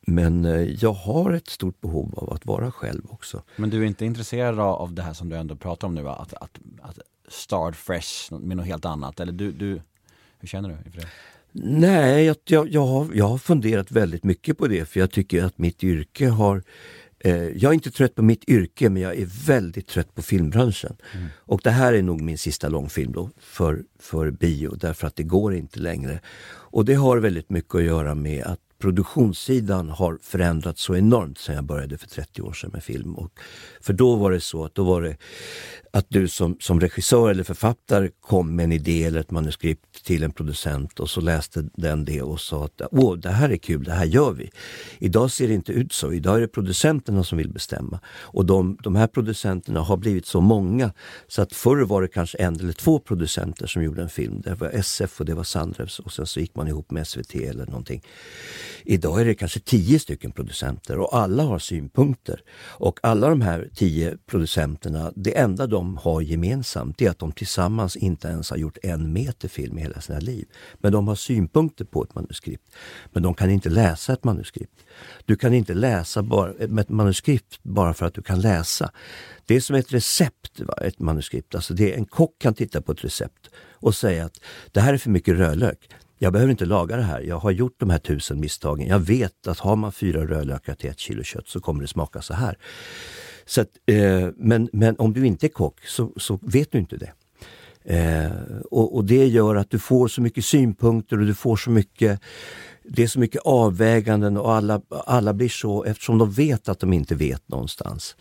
D: Men jag har ett stort behov av att vara själv också.
C: Men du är inte intresserad av det här som du ändå pratar om nu, va? Att, att, att start fresh med något helt annat? Eller du, du, hur känner du inför det?
D: Nej, jag, jag, jag, har, jag har funderat väldigt mycket på det. För jag tycker att mitt yrke har... Eh, jag är inte trött på mitt yrke, men jag är väldigt trött på filmbranschen. Mm. Och det här är nog min sista långfilm då för, för bio. Därför att det går inte längre. Och det har väldigt mycket att göra med att produktionssidan har förändrats så enormt sedan jag började för trettio år sedan med film. Och för då var det så att då var det att du som, som regissör eller författare kom med en idé eller ett manuskript till en producent och så läste den det och sa att åh, det här är kul, det här gör vi. Idag ser det inte ut så. Idag är det producenterna som vill bestämma. Och de, de här producenterna har blivit så många så att förr var det kanske en eller två producenter som gjorde en film. Det var S F och det var Sandrevs och sen så gick man ihop med S V T eller någonting. Idag är det kanske tio stycken producenter och alla har synpunkter. Och alla de här tio producenterna, det enda de har gemensamt är att de tillsammans inte ens har gjort en meter film i hela sina liv. Men de har synpunkter på ett manuskript. Men de kan inte läsa ett manuskript. Du kan inte läsa bara, ett manuskript bara för att du kan läsa. Det är som ett recept, va? Ett manuskript. Alltså det är, en kock kan titta på ett recept och säga att det här är för mycket rödlök. Jag behöver inte laga det här. Jag har gjort de här tusen misstagen. Jag vet att har man fyra rödlökar till ett kilo kött så kommer det smaka så här. Så att, eh, men, men om du inte är kock så, så vet du inte det. Eh, och, och det gör att du får så mycket synpunkter och du får så mycket, det är så mycket avväganden och alla, alla blir så, eftersom de vet att de inte vet någonstans,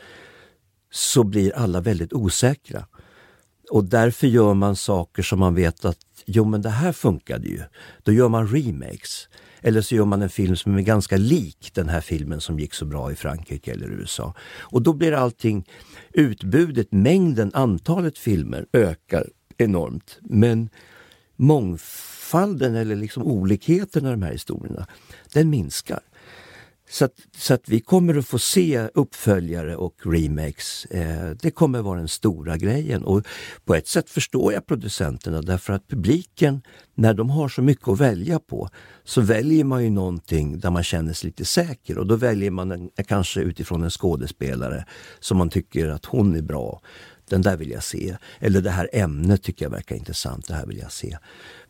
D: så blir alla väldigt osäkra. Och därför gör man saker som man vet att jo men det här funkade ju. Då gör man remakes. Eller så gör man en film som är ganska lik den här filmen som gick så bra i Frankrike eller U S A. Och då blir allting, utbudet, mängden, antalet filmer ökar enormt. Men mångfalden eller liksom olikheten av de här historierna, den minskar. Så att, så att vi kommer att få se uppföljare och remakes. Eh, det kommer vara den stora grejen. Och på ett sätt förstår jag producenterna därför att publiken, när de har så mycket att välja på, så väljer man ju någonting där man känner sig lite säker. Och då väljer man en, kanske utifrån en skådespelare som man tycker att hon är bra. Den där vill jag se. Eller det här ämnet tycker jag verkar intressant. Det här vill jag se.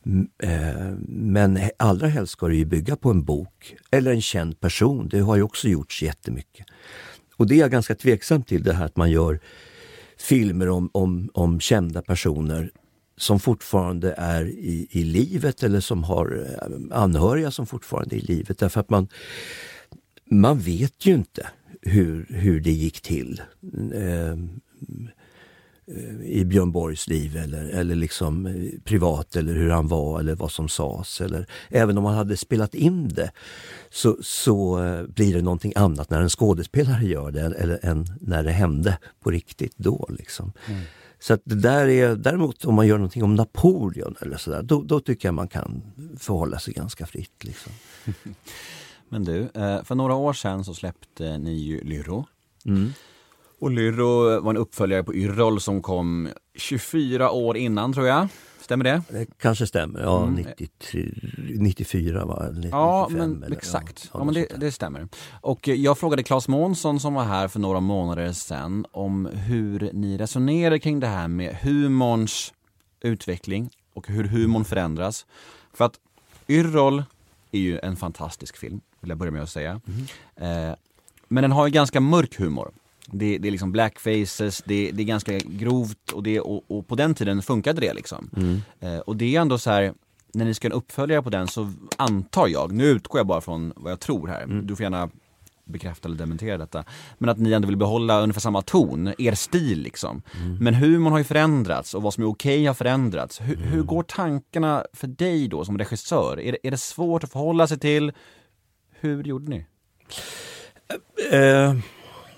D: Men allra helst ska det ju bygga på en bok. Eller en känd person. Det har ju också gjorts jättemycket. Och det är jag ganska tveksam till. Det här att man gör filmer om, om, om kända personer som fortfarande är i, i livet. Eller som har anhöriga som fortfarande är i livet. Därför att man, man vet ju inte hur, hur det gick till. Eh, i Björn Borgs liv eller, eller liksom privat eller hur han var eller vad som sades. Eller, även om man hade spelat in det så, så blir det någonting annat när en skådespelare gör det eller än när det hände på riktigt då. Liksom. Mm. Så att det där är, däremot om man gör någonting om Napoleon eller sådär, då, då tycker jag man kan förhålla sig ganska fritt. Liksom.
C: Men du, för några år sedan så släppte ni ju Lyro.
D: Mm.
C: Och Lyro var en uppföljare på Yrrol som kom tjugofyra år innan, tror jag. Stämmer det?
D: Det kanske stämmer, ja. Mm. nittiotre, nittiofyra var det.
C: Ja, men eller, exakt. Ja, ja, men det, det stämmer. Och jag frågade Claes Månsson som var här för några månader sedan om hur ni resonerar kring det här med humorns utveckling och hur humorn förändras. För att Yrrol är ju en fantastisk film, vill jag börja med att säga. Mm. Eh, men den har ju ganska mörk humor. Det, det är liksom blackfaces, det, det är ganska grovt och, det, och, och på den tiden funkade det liksom. Mm. Eh, och det är ändå så här, när ni ska uppfölja på den så antar jag, nu utgår jag bara från vad jag tror här, mm. du får gärna bekräfta eller dementera detta, men att ni ändå vill behålla ungefär samma ton, er stil liksom. Mm. Men humorn har ju förändrats och vad som är okej har förändrats. Hur, mm. hur går tankarna för dig då som regissör? Är det, är det svårt att förhålla sig till? Hur gjorde ni?
D: Uh...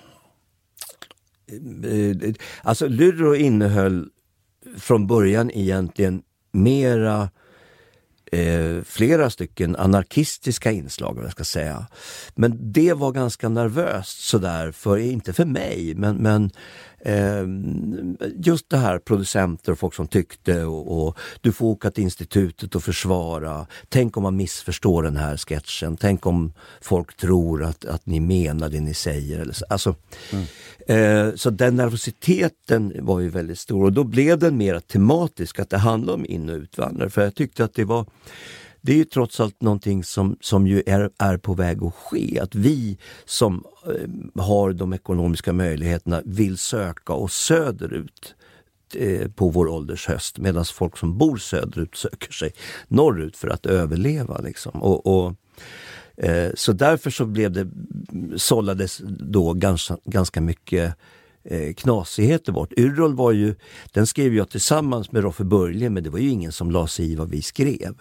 D: Alltså Lyro innehöll från början egentligen mera eh, flera stycken anarkistiska inslag, vad jag ska säga. Men det var ganska nervöst sådär, för inte för mig, men, men Eh, just det här, producenter och folk som tyckte och, och du får åka till institutet och försvara. Tänk om man missförstår den här sketchen. Tänk om folk tror att, att ni menar det ni säger. Eller så. Alltså, mm. eh, så den nervositeten var ju väldigt stor och då blev den mer tematisk, att det handlade om in- och utvandrare. För jag tyckte att det var Det är ju trots allt någonting som, som ju är, är på väg att ske. Att vi som eh, har de ekonomiska möjligheterna vill söka oss söderut eh, på vår ålders höst. Medan folk som bor söderut söker sig norrut för att överleva. Liksom. Och, och, eh, så därför så blev det, sållades då ganska, ganska mycket eh, knasigheter bort. Yrrol var ju, den skrev jag tillsammans med Roffe Börje, men det var ju ingen som la sig i vad vi skrev.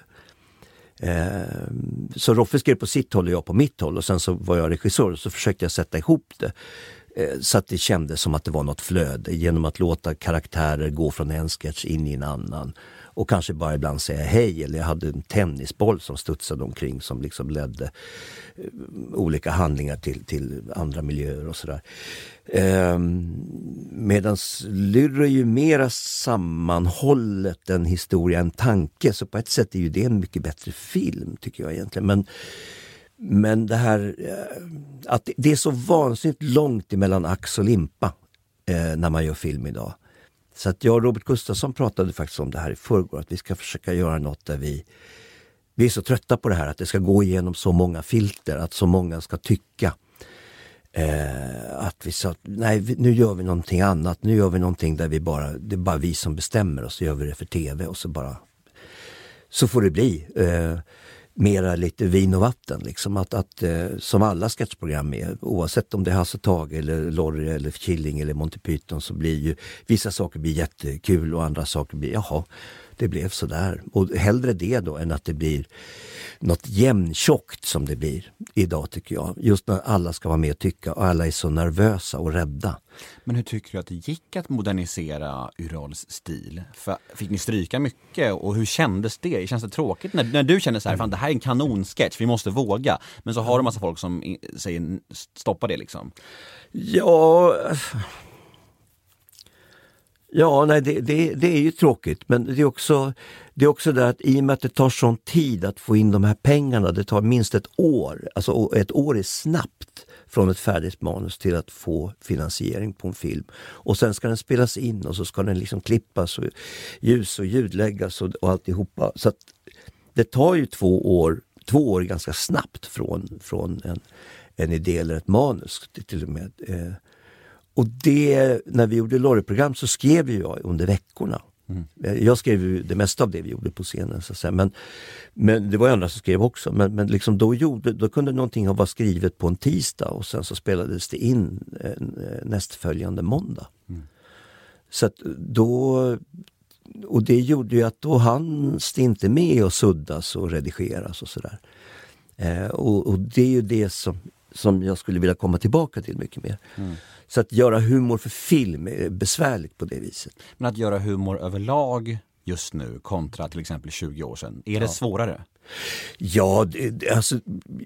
D: Eh, så Roffe skrev på sitt håll och jag på mitt håll och sen så var jag regissör och så försökte jag sätta ihop det eh, så att det kändes som att det var något flöde genom att låta karaktärer gå från en sketch in i en annan och kanske bara ibland säga hej, eller jag hade en tennisboll som studsade omkring som liksom ledde eh, olika handlingar till, till andra miljöer och sådär. Eh, medans Lyrro är ju mera sammanhållet en historia, en tanke, så på ett sätt är ju det en mycket bättre film tycker jag egentligen. Men, men det här eh, att det är så vansinnigt långt emellan ax och limpa eh, när man gör film idag. Så att jag och Robert Gustafsson pratade faktiskt om det här i förrgår, att vi ska försöka göra något där vi vi är så trötta på det här, att det ska gå igenom så många filter, att så många ska tycka. Eh, att vi sa, nej nu gör vi någonting annat, nu gör vi någonting där vi bara, det är bara vi som bestämmer och så gör vi det för tv och så bara, så får det bli. Eh, mera lite vin och vatten liksom, att, att eh, som alla sketchprogram är, oavsett om det är Hasse Tage eller Lorry eller Killing eller Monty Python, så blir ju vissa saker blir jättekul och andra saker blir, jaha, det blev så där. Och hellre det då än att det blir något jämntjockt som det blir idag tycker jag. Just när alla ska vara med och tycka och alla är så nervösa och rädda.
C: Men hur tycker du att det gick att modernisera Yrrols stil? För, fick ni stryka mycket och hur kändes det? Känns det tråkigt när, när du känner så här, fan det här är en kanonsketch, vi måste våga. Men så har du en massa folk som säger stoppa det liksom.
D: Ja... Ja, nej, det, det, det är ju tråkigt, men det är också det är också där att i och med att det tar sån tid att få in de här pengarna, det tar minst ett år, alltså ett år är snabbt från ett färdigt manus till att få finansiering på en film. Och sen ska den spelas in och så ska den liksom klippas och ljus och ljudläggas och, och alltihopa. Så att det tar ju två år, två år ganska snabbt från, från en, en idé eller ett manus till, till och med. Eh, Och det, när vi gjorde Lorry-program så skrev jag under veckorna. Mm. Jag skrev ju det mesta av det vi gjorde på scenen. Så att säga. Men, men det var andra som skrev också. Men, men liksom då, gjorde, då kunde någonting ha varit skrivet på en tisdag och sen så spelades det in en, nästföljande måndag. Mm. Så att då... Och det gjorde ju att då hanns det inte med och suddas och redigeras och sådär. Eh, och, och det är ju det som, som jag skulle vilja komma tillbaka till mycket mer. Mm. Så att göra humor för film är besvärligt på det viset.
C: Men att göra humor överlag just nu kontra till exempel tjugo år sedan, är det
D: ja.
C: svårare?
D: Ja, det, alltså,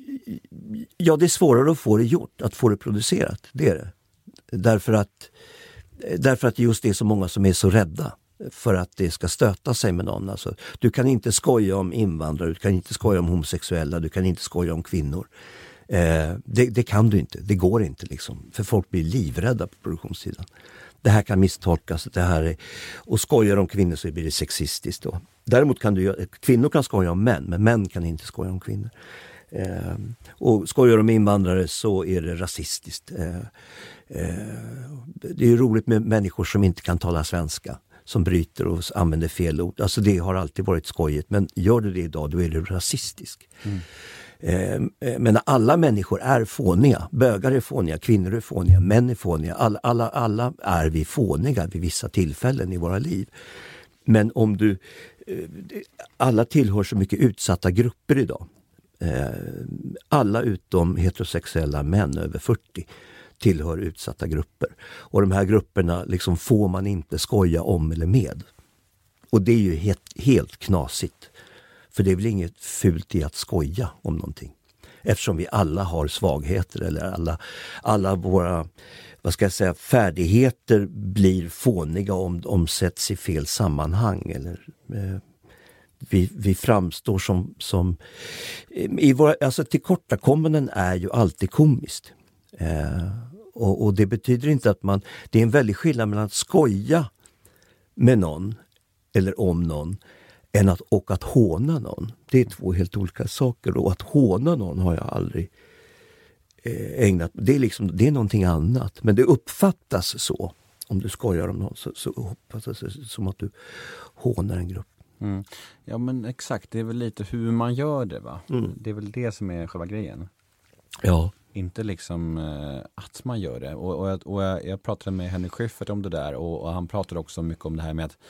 D: ja, det är svårare att få det gjort, att få det producerat. Det är det. Därför att, därför att just det är så många som är så rädda för att det ska stöta sig med någon. Alltså, du kan inte skoja om invandrare, du kan inte skoja om homosexuella, du kan inte skoja om kvinnor. Eh, det, det kan du inte, det går inte liksom, för folk blir livrädda på produktionssidan. Det här kan misstolkas, det här är, och skojar om kvinnor så blir det sexistiskt då. Däremot kan du, kvinnor kan skoja om män, men män kan inte skoja om kvinnor. Eh, och skojar om invandrare så är det rasistiskt. Eh, eh, det är ju roligt med människor som inte kan tala svenska, som bryter och använder fel ord. Alltså det har alltid varit skojigt, men gör du det idag då är du rasistisk. Mm. Men alla människor är fåniga. Bögar är fåniga, kvinnor är fåniga, män är fåniga. Alla, alla, alla är vi fåniga vid vissa tillfällen i våra liv. Men om du... Alla tillhör så mycket utsatta grupper idag. Alla utom heterosexuella män över fyrtio tillhör utsatta grupper. Och de här grupperna liksom får man inte skoja om eller med. Och det är ju helt, helt knasigt. För det är väl inget fult i att skoja om någonting. Eftersom vi alla har svagheter eller alla, alla våra vad ska jag säga, färdigheter blir fåniga om de sätts i fel sammanhang. Eller, eh, vi, vi framstår som... som i våra, alltså tillkortakommanden är ju alltid komiskt. Eh, och, och det betyder inte att man... Det är en väldig skillnad mellan att skoja med någon eller om någon än att, och att håna någon. Det är två helt olika saker. Och att håna någon har jag aldrig eh, ägnat. Det är, liksom, det är någonting annat. Men det uppfattas så. Om du skojar om någon så, så uppfattas det som att du hånar en grupp.
C: Mm. Ja men exakt, det är väl lite hur man gör det va?
D: Mm.
C: Det är väl det som är själva grejen.
D: Ja.
C: Inte liksom eh, att man gör det. Och, och, jag, och jag, jag pratade med Henrik Schyffert om det där och, och han pratade också mycket om det här med att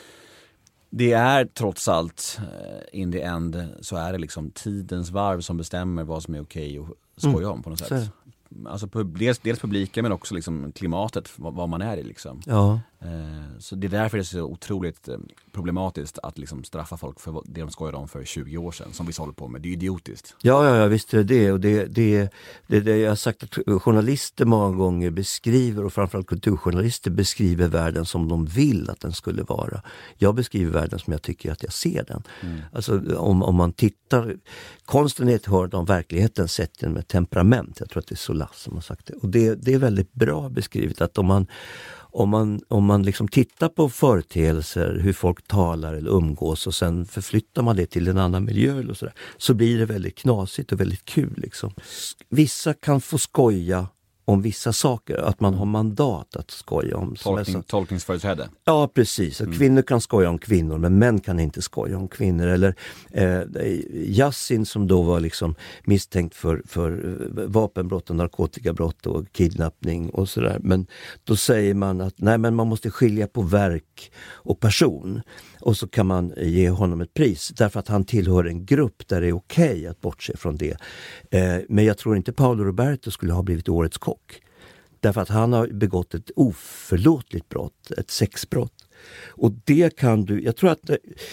C: det är trots allt eh, in the end så är det liksom tidens varv som bestämmer vad som är okej att skoja mm. om på något sätt. Så. Alltså dels, dels publiken men också liksom klimatet, vad, vad man är i liksom.
D: Ja.
C: Eh, så det är därför det är så otroligt eh, problematiskt att liksom straffa folk för det de skojade om för tjugo år sedan som vi håller på med. Det är idiotiskt.
D: Ja, ja, ja visst är det det. Och det, det, det, det jag har sagt att journalister många gånger beskriver och framförallt kulturjournalister beskriver världen som de vill att den skulle vara. Jag beskriver världen som jag tycker att jag ser den. Mm. Alltså om, om man tittar, konsten är ett hörn av verkligheten sett med temperament. Jag tror att det är Solas som har sagt det. Och det, det är väldigt bra beskrivet att om man Om man, om man liksom tittar på företeelser, hur folk talar eller umgås och sen förflyttar man det till en annan miljö eller så, där, så blir det väldigt knasigt och väldigt kul. Liksom. Vissa kan få skoja om vissa saker, att man har mandat att skoja om.
C: Tolkning, tolkningsföreträde.
D: Ja, precis. Mm. Kvinnor kan skoja om kvinnor, men män kan inte skoja om kvinnor. Eller eh, Yassin som då var liksom misstänkt för, för vapenbrott och narkotikabrott och kidnappning och sådär. Men då säger man att nej, men man måste skilja på verk och person. Och så kan man ge honom ett pris därför att han tillhör en grupp där det är okej att bortse från det. Eh, men jag tror inte Paolo Roberto skulle ha blivit årets kock. Därför att han har begått ett oförlåtligt brott, ett sexbrott. Och det kan du, jag tror att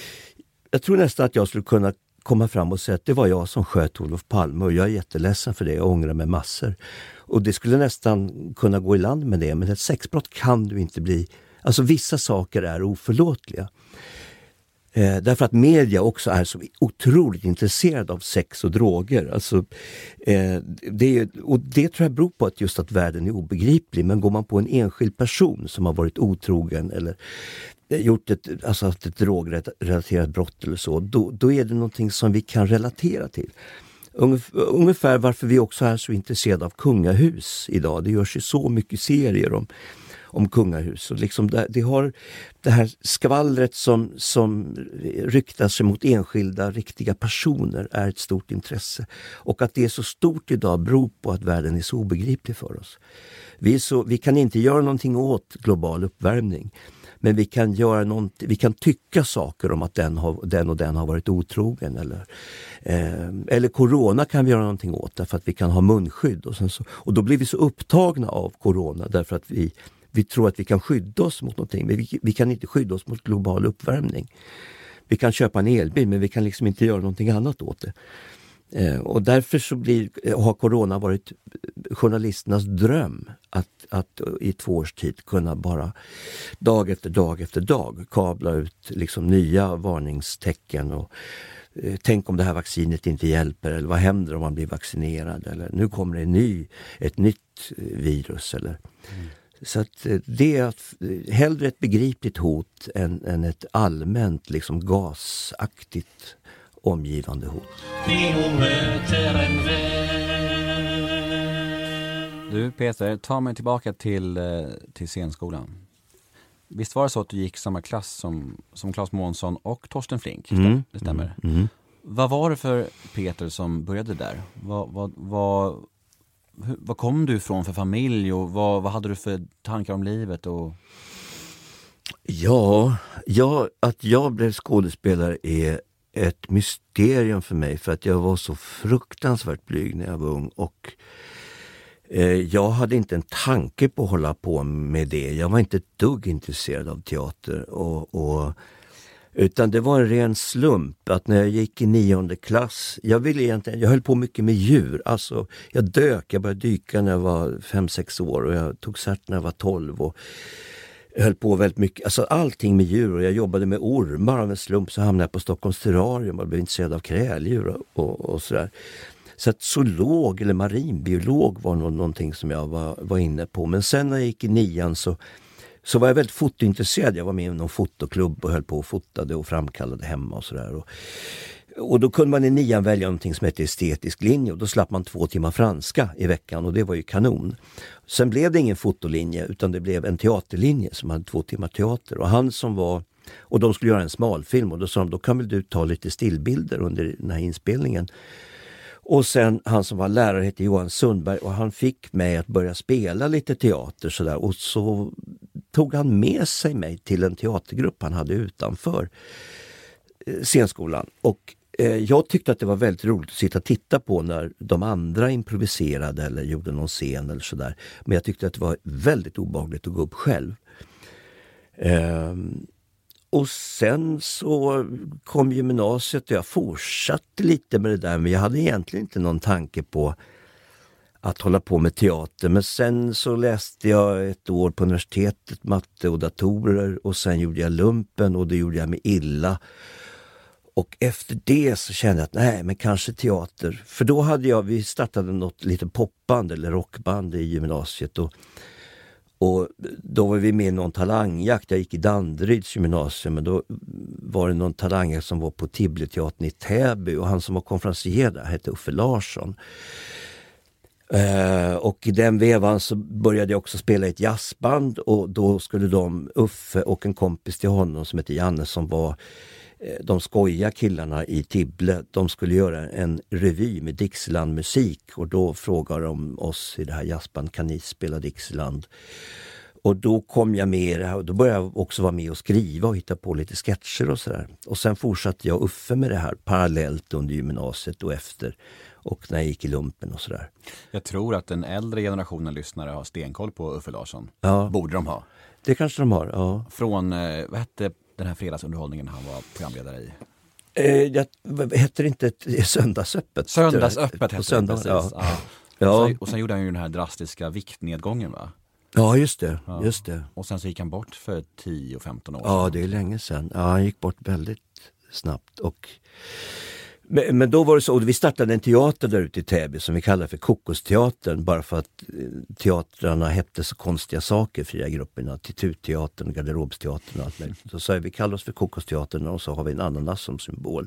D: jag tror nästan att jag skulle kunna komma fram och säga att det var jag som sköt Olof Palme och jag är jätteledsen för det, jag ångrar mig massor. Och det skulle nästan kunna gå i land med det, men ett sexbrott kan du inte bli. Alltså vissa saker är oförlåtliga. Eh, därför att media också är så otroligt intresserad av sex och droger. Alltså, eh, det, och det tror jag beror på att just att världen är obegriplig. Men går man på en enskild person som har varit otrogen eller gjort ett, alltså haft ett drogrelaterat brott eller så, då, då är det någonting som vi kan relatera till. Ungefär, ungefär varför vi också är så intresserade av kungahus idag. Det görs ju så mycket serier om om kungahus. Och liksom det, det har det här skvallret som, som ryktar sig mot enskilda riktiga personer är ett stort intresse. Och att det är så stort idag beror på att världen är så obegriplig för oss. Vi, är så, vi kan inte göra någonting åt global uppvärmning. Men vi kan, göra något, vi kan tycka saker om att den, har, den och den har varit otrogen. Eller, eh, eller corona kan vi göra någonting åt därför att vi kan ha munskydd. Och, sen så, och då blir vi så upptagna av corona därför att vi Vi tror att vi kan skydda oss mot någonting, men vi, vi kan inte skydda oss mot global uppvärmning. Vi kan köpa en elbil, men vi kan liksom inte göra någonting annat åt det. Eh, och därför så blir, har corona varit journalisternas dröm att, att i två års tid kunna bara dag efter dag efter dag kabla ut liksom nya varningstecken och eh, tänk om det här vaccinet inte hjälper eller vad händer om man blir vaccinerad eller nu kommer det en ny, ett nytt virus eller... Mm. Så att det är hellre ett begripligt hot än, än ett allmänt liksom gasaktigt omgivande hot.
C: Du Peter, ta mig tillbaka till, till scenskolan. Visst var det så att du gick samma klass som, som Claes Månsson och Torsten Flink?
D: Mm.
C: Det stämmer.
D: Mm. Mm.
C: Vad var det för Peter som började där? Vad... vad, vad Hur, vad kom du ifrån för familj och vad, vad hade du för tankar om livet? Och...
D: Ja, ja, att jag blev skådespelare är ett mysterium för mig för att jag var så fruktansvärt blyg när jag var ung och eh, jag hade inte en tanke på att hålla på med det. Jag var inte ett dugg intresserad av teater och, och Utan det var en ren slump att när jag gick i nionde klass, jag ville egentligen, jag höll på mycket med djur. Alltså jag dök, jag började dyka när jag var fem sex år och jag tog cert när jag var tolv och jag höll på väldigt mycket, alltså allting med djur, och jag jobbade med ormar. Av en slump så hamnade jag på Stockholms terrarium och blev intresserad av kräldjur och, och sådär. Så att zoolog eller marinbiolog var nog någonting som jag var, var inne på. Men sen när jag gick i nian så, så var jag väldigt fotointresserad. Jag var med i någon fotoklubb och höll på och fotade och framkallade hemma och sådär. Och, och då kunde man i nian välja någonting som heter estetisk linje, och då slapp man två timmar franska i veckan, och det var ju kanon. Sen blev det ingen fotolinje utan det blev en teaterlinje som hade två timmar teater, och han som var, och de skulle göra en smalfilm, och då sa de, då kan väl du ta lite stillbilder under den här inspelningen. Och sen han som var lärare hette Johan Sundberg, och han fick mig att börja spela lite teater sådär, och så tog han med sig mig till en teatergrupp han hade utanför scenskolan. Och eh, jag tyckte att det var väldigt roligt att sitta och titta på när de andra improviserade eller gjorde någon scen eller sådär. Men jag tyckte att det var väldigt obehagligt att gå upp själv. Eh, och sen så kom gymnasiet och jag fortsatte lite med det där, men jag hade egentligen inte någon tanke på att hålla på med teater. Men sen så läste jag ett år på universitetet, matte och datorer, och sen gjorde jag lumpen, och det gjorde jag mig illa. Och efter det så kände jag att nej, men kanske teater. För då hade jag, vi startade något lite popband eller rockband i gymnasiet, och, och då var vi med i någon talangjakt. Jag gick i Danderyds gymnasium, men då var det någon talangjakt som var på Tibbleteatern i Täby, och han som var konferencier där hette Uffe Larsson. Uh, och i den vevan så började jag också spela i ett jazzband, och då skulle de, Uffe och en kompis till honom som heter Janne, som var uh, de skojiga killarna i Tibble, de skulle göra en revy med Dixieland musik, och då frågade de oss i det här jazzband, kan ni spela Dixieland? Och då kom jag med i det här, och då började jag också vara med och skriva och hitta på lite sketcher och sådär. Och sen fortsatte jag Uffe med det här parallellt under gymnasiet och efter, och när jag gick i lumpen och sådär.
C: Jag tror att den äldre generationen lyssnare har stenkoll på Uffe Larsson.
D: Ja.
C: Borde de ha.
D: Det kanske de har, ja.
C: Från, eh, vad hette den här fredagsunderhållningen han var programledare i?
D: Eh, jag, heter det inte ett, Söndagsöppet?
C: Söndagsöppet hette
D: söndag,
C: det, precis.
D: Ja.
C: Ja.
D: Ja.
C: Och, sen, och sen gjorde han ju den här drastiska viktnedgången, va?
D: Ja, just det.
C: Ja.
D: Just det.
C: Och sen så gick han bort för tio femton år sedan.
D: Ja, det är länge sedan. Ja, han gick bort väldigt snabbt. Och Men, men då var det så, och vi startade en teater där ute i Täby som vi kallar för Kokosteatern, bara för att teatrarna hette så konstiga saker, fria grupperna, Titutteatern, Garderobsteatern och allt möjligt. Så sa jag, vi kallar oss för Kokosteatern, och så har vi en ananas som symbol.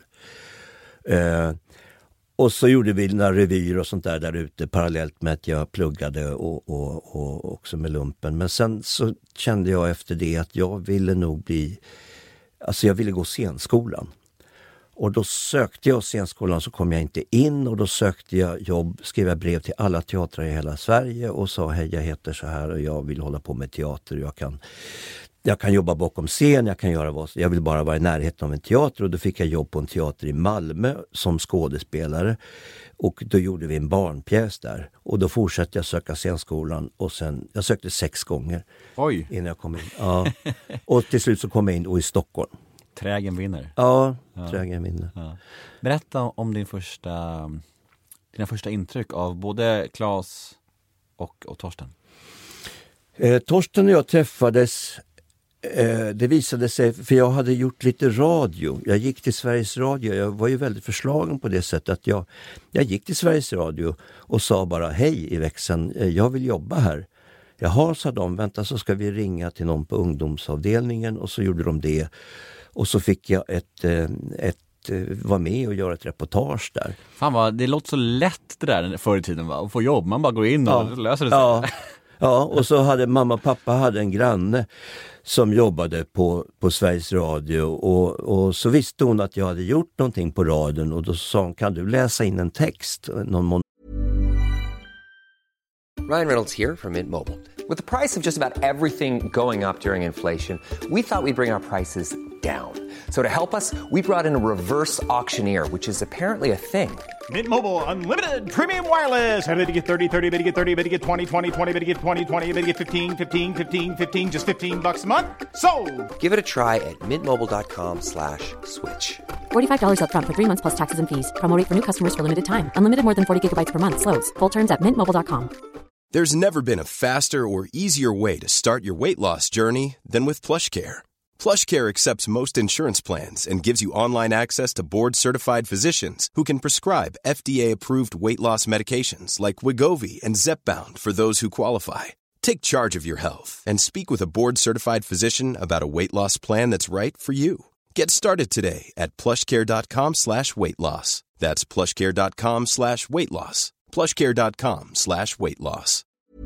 D: Eh, och så gjorde vi några revyer och sånt där där ute parallellt med att jag pluggade och, och, och också med lumpen. Men sen så kände jag efter det att jag ville nog bli, alltså jag ville gå scenskolan. Och då sökte jag scenskolan, så kom jag inte in, och då sökte jag jobb, skrev jag brev till alla teatrar i hela Sverige och sa, hej, jag heter så här och jag vill hålla på med teater. Jag kan, jag kan jobba bakom scen, jag kan göra vad, jag vill bara vara i närheten av en teater. Och då fick jag jobb på en teater i Malmö som skådespelare, och då gjorde vi en barnpjäs där. Och då fortsatte jag söka scenskolan, och sen, jag sökte sex gånger.
C: Oj!
D: Innan jag kom in. Ja. Och till slut så kom jag in och i Stockholm.
C: Trägen vinner.
D: Ja,
C: ja.
D: trägen vinner.
C: Ja. Berätta om din första, dina första intryck av både Claes och, och Torsten.
D: Eh, Torsten och jag träffades, eh, det visade sig, för jag hade gjort lite radio. Jag gick till Sveriges Radio, jag var ju väldigt förslagen på det sättet att jag, jag gick till Sveriges Radio och sa bara, hej i växeln, eh, jag vill jobba här. Jaha, sa de, vänta så ska vi ringa till någon på ungdomsavdelningen, och så gjorde de det. Och så fick jag ett, ett, vara med och göra ett reportage där.
C: Fan vad, det låter så lätt det där förr i tiden, va? Att få jobb, man bara går in och ja. löser det sig.
D: Ja. Ja, och så hade mamma och pappa hade en granne som jobbade på, på Sveriges Radio, och, och så visste hon att jag hade gjort någonting på radion, och då sa hon, kan du läsa in en text? Någon mon-
H: Ryan Reynolds here from Mint Mobile. With the price of just about everything going up during inflation, we thought we'd bring our prices down. So to help us, we brought in a reverse auctioneer, which is apparently a thing.
I: Mint Mobile Unlimited Premium Wireless. How to get thirty, thirty, how to get thirty, how to get twenty, twenty, twenty, how to get twenty, twenty, how to get fifteen, fifteen, fifteen, fifteen, just fifteen bucks a month? Sold!
H: Give it a try at mintmobile.com slash switch.
J: forty-five dollars up front for three months plus taxes and fees. Promo rate for new customers for limited time. Unlimited more than forty gigabytes per month. Slows full terms at mint mobile dot com.
K: There's never been a faster or easier way to start your weight loss journey than with PlushCare. PlushCare accepts most insurance plans and gives you online access to board-certified physicians who can prescribe F D A-approved weight loss medications like Wegovy and Zepbound for those who qualify. Take charge of your health and speak with a board-certified physician about a weight loss plan that's right for you. Get started today at plushcare.com slash weight loss. That's plushcare.com slash weight loss. plushcare.com slash weight loss.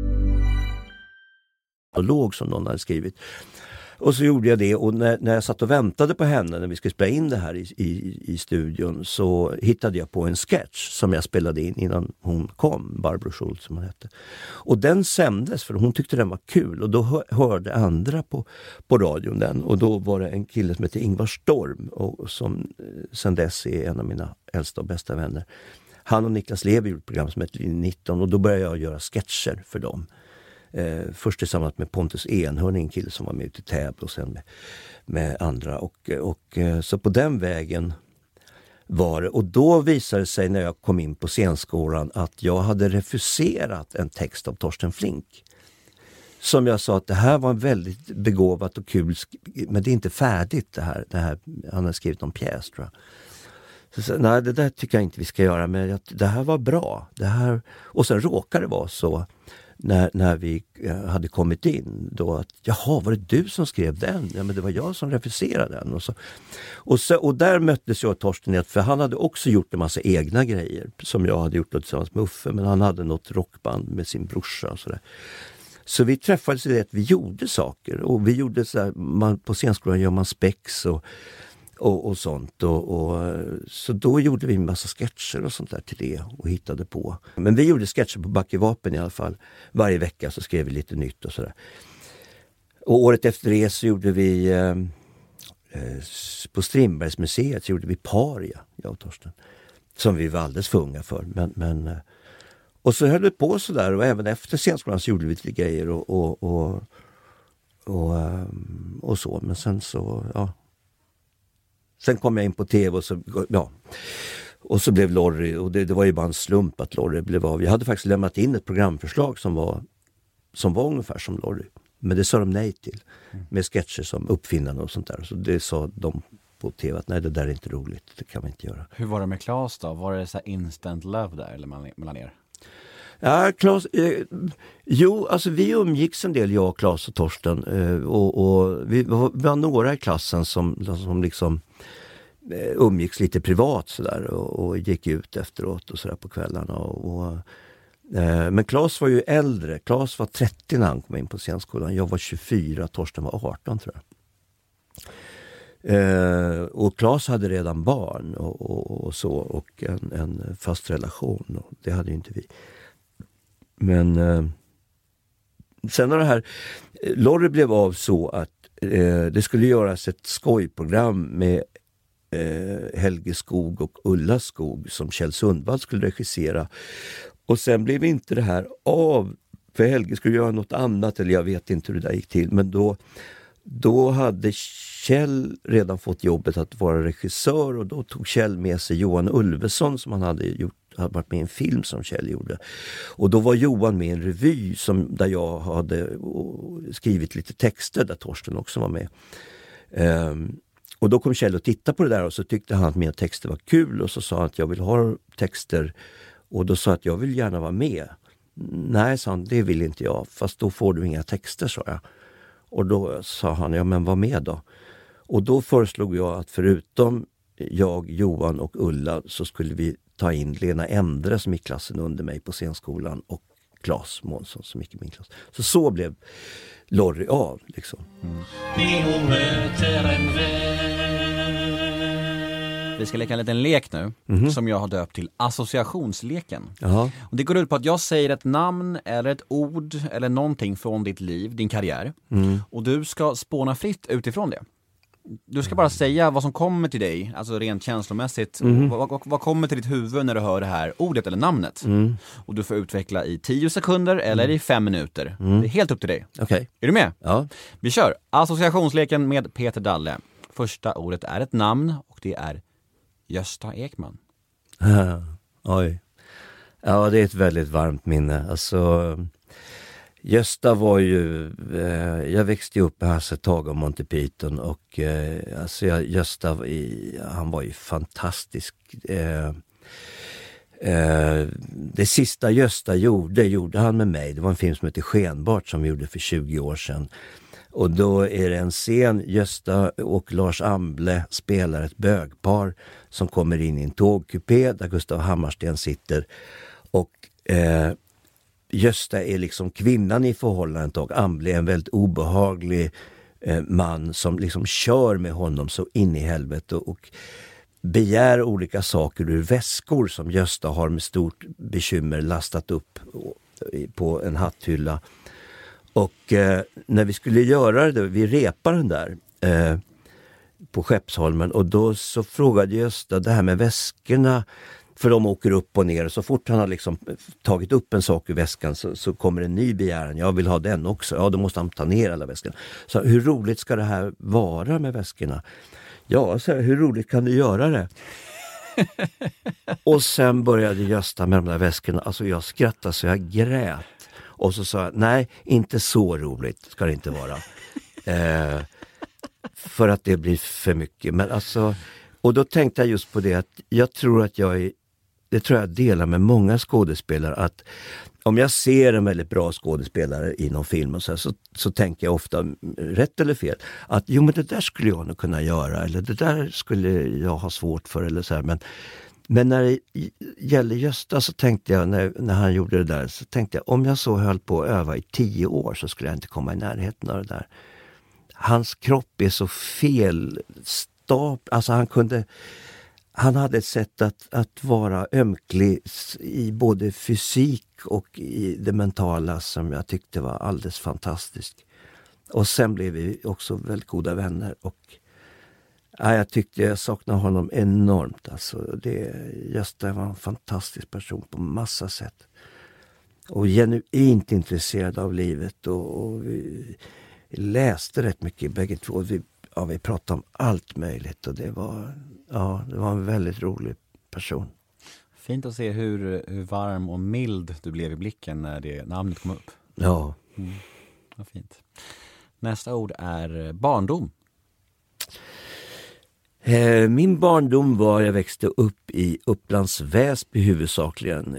D: Låg som någon hade skrivit. Och så gjorde jag det, och när, när jag satt och väntade på henne när vi skulle spela in det här i, i, i studion, så hittade jag på en sketch som jag spelade in innan hon kom, Barbro Schultz som hon hette. Och den sändes för hon tyckte den var kul, och då hör, hörde andra på, på radion den, och då var det en kille som heter Ingvar Storm, och som sedan dess är en av mina äldsta och bästa vänner. Han och Niklas Levi gjorde ett program som heter nitton, och då började jag göra sketcher för dem. Eh, först tillsammans med Pontus Enhörning, en kille som var med ute i Täby, och sen med, med andra. Och, och, så på den vägen var det. Och då visade det sig när jag kom in på scenskolan att jag hade refuserat en text av Torsten Flink. Som jag sa att det här var väldigt begåvat och kul, men det är inte färdigt det här. Det här han har skrivit om pjäs, tror jag. Så, så, nej, det där tycker jag inte vi ska göra, men jag, det här var bra. Det här, och sen råkade det vara så när, när vi hade kommit in då att, jaha, var det du som skrev den? Ja, men det var jag som refuserade den. Och, så, och, så, och där möttes jag och Torsten, för han hade också gjort en massa egna grejer som jag hade gjort tillsammans med Uffe, men han hade något rockband med sin brorsa och sådär. Så vi träffades i det att vi gjorde saker, och vi gjorde så här, man, på scenskolan gör man spex och Och, och sånt. Och, och, så då gjorde vi en massa sketcher och sånt där till det och hittade på. Men vi gjorde sketcher på Backevapen i alla fall. Varje vecka så skrev vi lite nytt och sådär. Och året efter det så gjorde vi eh, på Strindbergsmuseet så gjorde vi Paria, jag och Torsten. Som vi var alldeles för unga för. Men, men, och så höll det på sådär, och även efter scenskolan så gjorde vi lite grejer och, och, och, och, och så. Men sen så, ja. Sen kom jag in på tv och så, ja, och så blev Lorry, och det, det var ju bara en slump att Lorry blev av. Jag hade faktiskt lämnat in ett programförslag som var, som var ungefär som Lorry. Men det sa de nej till. Med sketcher som Uppfinnarna och sånt där. Så det sa de på tv att nej, det där är inte roligt. Det kan vi inte göra.
C: Hur var det med Claes då? Var det så här instant love där eller mellan er?
D: Ja, Claes, eh, jo, alltså vi umgicks en del, jag, Claes och Torsten. Eh, och, och vi, var, vi var några i klassen som, som liksom eh, umgicks lite privat sådär, och, och gick ut efteråt och sådär på kvällarna. Och, och, eh, men Claes var ju äldre. Claes var trettio när han kom in på scenskolan. Jag var tjugofyra, Torsten var arton tror jag. Eh, och Claes hade redan barn och, och, och så, och en, en fast relation, och det hade ju inte vi. Men eh, sen har det här Lorry blev av så att eh, det skulle göras ett skojprogram med eh, Helge Skog och Ulla Skog som Kjell Sundvall skulle regissera, och sen blev inte det här av, för Helge skulle göra något annat, eller jag vet inte hur det där gick till, men då då hade Kjell redan fått jobbet att vara regissör, och då tog Kjell med sig Johan Ulveson som han hade gjort, hade varit med i en film som Kjell gjorde. Och då var Johan med i en revy som, där jag hade skrivit lite texter, där Torsten också var med. Um, och då kom Kjell och tittade på det där, och så tyckte han att mina texter var kul, och så sa han att jag vill ha texter, och då sa att jag vill gärna vara med. Nej, sa han, det vill inte jag, fast då får du inga texter, sa jag. Och då sa han, ja men var med då. Och då föreslog jag att förutom jag, Johan och Ulla så skulle vi ta in Lena Endre som gick klassen under mig på scenskolan, och Claes Månsson som gick i min klass. Så så blev Lorry av liksom. Mm.
C: Vi ska leka en liten lek nu, mm-hmm. som jag har döpt till associationsleken. Jaha. Och det går ut på att jag säger ett namn eller ett ord eller någonting från ditt liv, din karriär. Mm. Och du ska spåna fritt utifrån det. Du ska bara säga vad som kommer till dig, alltså rent känslomässigt.
D: Mm.
C: Vad, vad, vad kommer till ditt huvud när du hör det här ordet eller namnet?
D: Mm.
C: Och du får utveckla i tio sekunder eller
D: Mm.
C: i fem minuter.
D: Mm.
C: Det är helt upp till dig.
D: Okej. Okay.
C: Är du med?
D: Ja.
C: Vi kör. Associationsleken med Peter Dalle. Första ordet är ett namn och det är Gösta Ekman.
D: Oj. Ja, det är ett väldigt varmt minne. Alltså, Gösta var ju, eh, jag växte upp med Hasse Tage och Monty Python och eh, alltså jag, Gösta, i, han var ju fantastisk. Eh, eh, det sista Gösta gjorde, gjorde han med mig. Det var en film som heter Skenbart som vi gjorde för tjugo år sedan. Och då är det en scen, Gösta och Lars Amble spelar ett bögpar som kommer in i en tågkupé där Gustav Hammarsten sitter. Och eh, Gösta är liksom kvinnan i förhållandet och Amble är en väldigt obehaglig eh, man som liksom kör med honom så in i helvete och, och begär olika saker ur väskor som Gösta har med stort bekymmer lastat upp på en hatthylla. Och eh, när vi skulle göra det, vi repade den där eh, på Skeppsholmen och då så frågade Gösta det här med väskorna, för de åker upp och ner och så fort han har liksom tagit upp en sak ur väskan så, så kommer en ny begäran, jag vill ha den också, ja då måste han ta ner alla väskorna. Så hur roligt ska det här vara med väskorna? Ja, så här, hur roligt kan du göra det? Och sen började Gösta med de där väskorna, alltså jag skrattade så jag grät. Och så sa jag, nej, inte så roligt ska det inte vara. Eh, för att det blir för mycket. Men alltså, och då tänkte jag just på det att jag tror att jag är, det tror jag delar med många skådespelare, att om jag ser en väldigt bra skådespelare i någon film och så, här, så, så tänker jag ofta, rätt eller fel, att jo men det där skulle jag nog kunna göra, eller det där skulle jag ha svårt för, eller så här, men Men när det gäller Gösta så tänkte jag, när, när han gjorde det där, så tänkte jag, om jag så höll på att öva i tio år så skulle jag inte komma i närheten av det där. Hans kropp är så fel stap, alltså han kunde, han hade ett sätt att, att vara ömklig i både fysik och i det mentala som jag tyckte var alldeles fantastiskt. Och sen blev vi också väldigt goda vänner och ja, jag tyckte jag saknade honom enormt. Alltså, det, Gösta var en fantastisk person på massa sätt. Och genuint intresserad av livet. Och, och vi läste rätt mycket bägge två. Vi, ja, vi pratade om allt möjligt. Och det var, ja, det var en väldigt rolig person.
C: Fint att se hur, hur varm och mild du blev i blicken när det namnet kom upp.
D: Ja.
C: Mm, vad fint. Nästa ord är barndom.
D: Min barndom var, jag växte upp i Upplands Väsby huvudsakligen.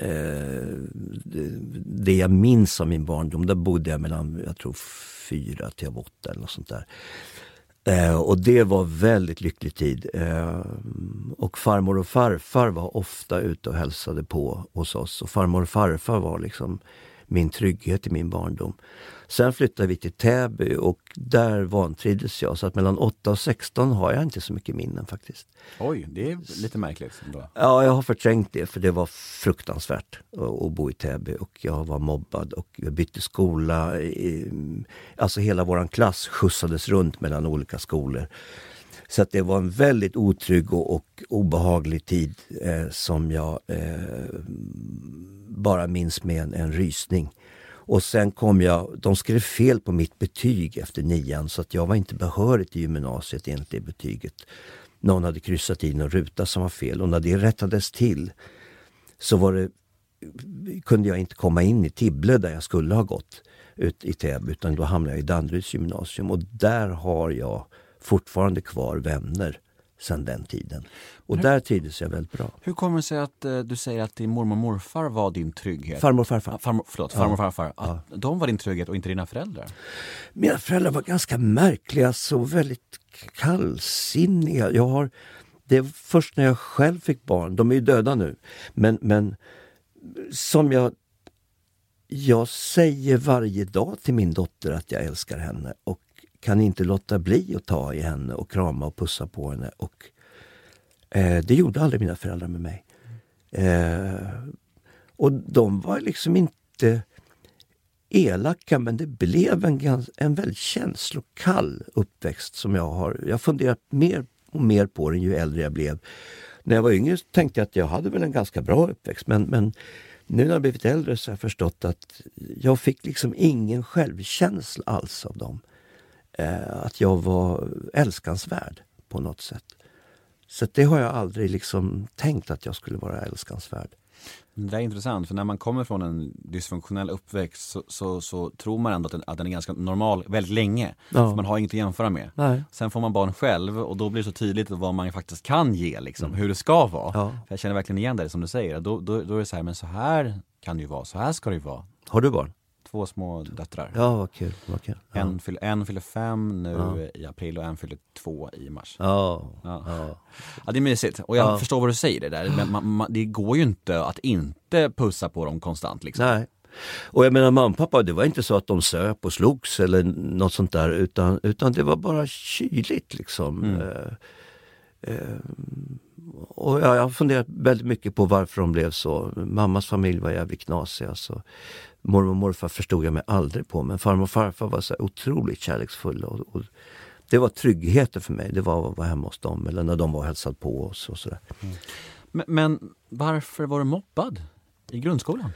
D: Det jag minns av min barndom, där bodde jag mellan, jag tror fyra till åtta eller något sånt där. Och det var väldigt lycklig tid. Och farmor och farfar var ofta ute och hälsade på hos oss. Och farmor och farfar var liksom min trygghet i min barndom. Sen flyttade vi till Täby och där vantrivdes jag. Så att mellan åtta och sexton har jag inte så mycket minnen faktiskt.
C: Oj, det är lite märkligt. Då.
D: Ja, jag har förträngt det för det var fruktansvärt att, att bo i Täby. Och jag var mobbad och jag bytte skola. Alltså hela våran klass skjutsades runt mellan olika skolor. Så att det var en väldigt otrygg och, och obehaglig tid eh, som jag eh, bara minns med en, en rysning. Och sen kom jag, de skrev fel på mitt betyg efter nian så att jag var inte behörig till gymnasiet enligt det betyget. Någon hade kryssat in en ruta som var fel och när det rättades till så var det, kunde jag inte komma in i Tibble där jag skulle ha gått ut i Täby utan då hamnade jag i Danderyds gymnasium och där har jag fortfarande kvar vänner sedan den tiden. Och hur, där trivdes jag väldigt bra.
C: Hur kommer det sig att uh, du säger att din mormor och morfar var din trygghet?
D: Farmor och farfar.
C: Farmor, förlåt, farmor och farfar. Att
D: Ja.
C: de var din trygghet och inte dina föräldrar?
D: Mina föräldrar var ganska märkliga, så väldigt kallsinniga. Jag har, det är först när jag själv fick barn, de är ju döda nu, men, men som jag jag säger varje dag till min dotter att jag älskar henne och kan inte låta bli att ta i henne och krama och pussa på henne. Och eh, det gjorde aldrig mina föräldrar med mig. Eh, och de var liksom inte elaka, men det blev en, gans, en väldigt känslokall uppväxt som jag har. Jag har funderat mer och mer på den ju äldre jag blev. När jag var yngre tänkte jag att jag hade väl en ganska bra uppväxt, men, men nu när jag blivit äldre så har jag förstått att jag fick liksom ingen självkänsla alls av dem. Eh, att jag var älskansvärd på något sätt. Så det har jag aldrig liksom tänkt att jag skulle vara älskansvärd.
C: Det är intressant, för när man kommer från en dysfunktionell uppväxt så, så, så tror man ändå att den, att den är ganska normal väldigt länge. Ja. För man har inget att jämföra med. Nej. Sen får man barn själv och då blir det så tydligt vad man faktiskt kan ge, liksom, mm. hur det ska vara. Ja. För jag känner verkligen igen det som du säger. Då, då, då är det så här, men så här kan det ju vara, så här ska det ju vara.
D: Har du barn?
C: Två små döttrar.
D: Ja, vad kul. Vad kul. Ja.
C: En, fyller, en fyller fem nu ja. i april och en fyller två i mars. Ja. Ja. Ja. Ja, det är mysigt. Och jag ja. förstår vad du säger det där. Men man, man, det går ju inte att inte pussa på dem konstant. Liksom.
D: Nej. Och jag menar, mamma och pappa, det var inte så att de söp och slogs eller något sånt där. Utan, utan det var bara kyligt liksom. Mm. Eh, eh, och jag har funderat väldigt mycket på varför de blev så. Mammas familj var jävligt knasig. Alltså. Mormor och morfar förstod jag mig aldrig på, men farmor och farfar var så otroligt kärleksfulla och, och det var tryggheten för mig. Det var att vara hemma hos dem eller när de var hälsade på oss och sådär. Mm.
C: Men, men varför var du mobbad i grundskolan?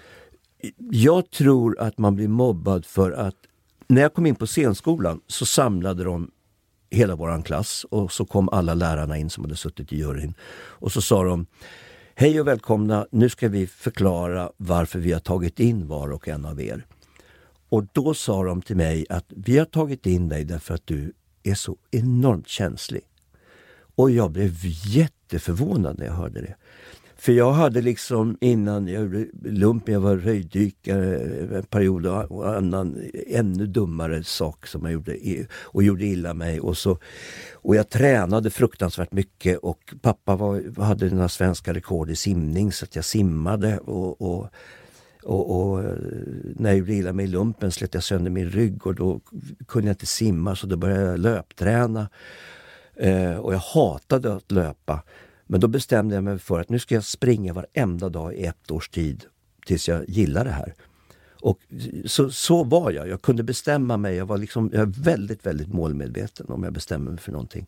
D: Jag tror att man blir mobbad för att när jag kom in på scenskolan så samlade de hela våran klass och så kom alla lärarna in som hade suttit i juryn och så sa de: hej och välkomna, nu ska vi förklara varför vi har tagit in var och en av er. Och då sa de till mig att vi har tagit in dig därför att du är så enormt känslig. Och jag blev jätteförvånad när jag hörde det. För jag hade liksom innan jag gjorde lumpen, jag var röjdykare en period och annan ännu dummare sak som jag gjorde och gjorde illa mig. Och, så, och jag tränade fruktansvärt mycket och pappa var, hade några svenska rekord i simning så att jag simmade och, och, och, och när jag gjorde illa mig i lumpen slet jag sönder min rygg och då kunde jag inte simma så då började jag löpträna eh, och jag hatade att löpa. Men då bestämde jag mig för att nu ska jag springa varenda dag i ett års tid tills jag gillar det här. Och så, så var jag. Jag kunde bestämma mig. Jag var liksom, jag är väldigt, väldigt målmedveten om jag bestämmer mig för någonting.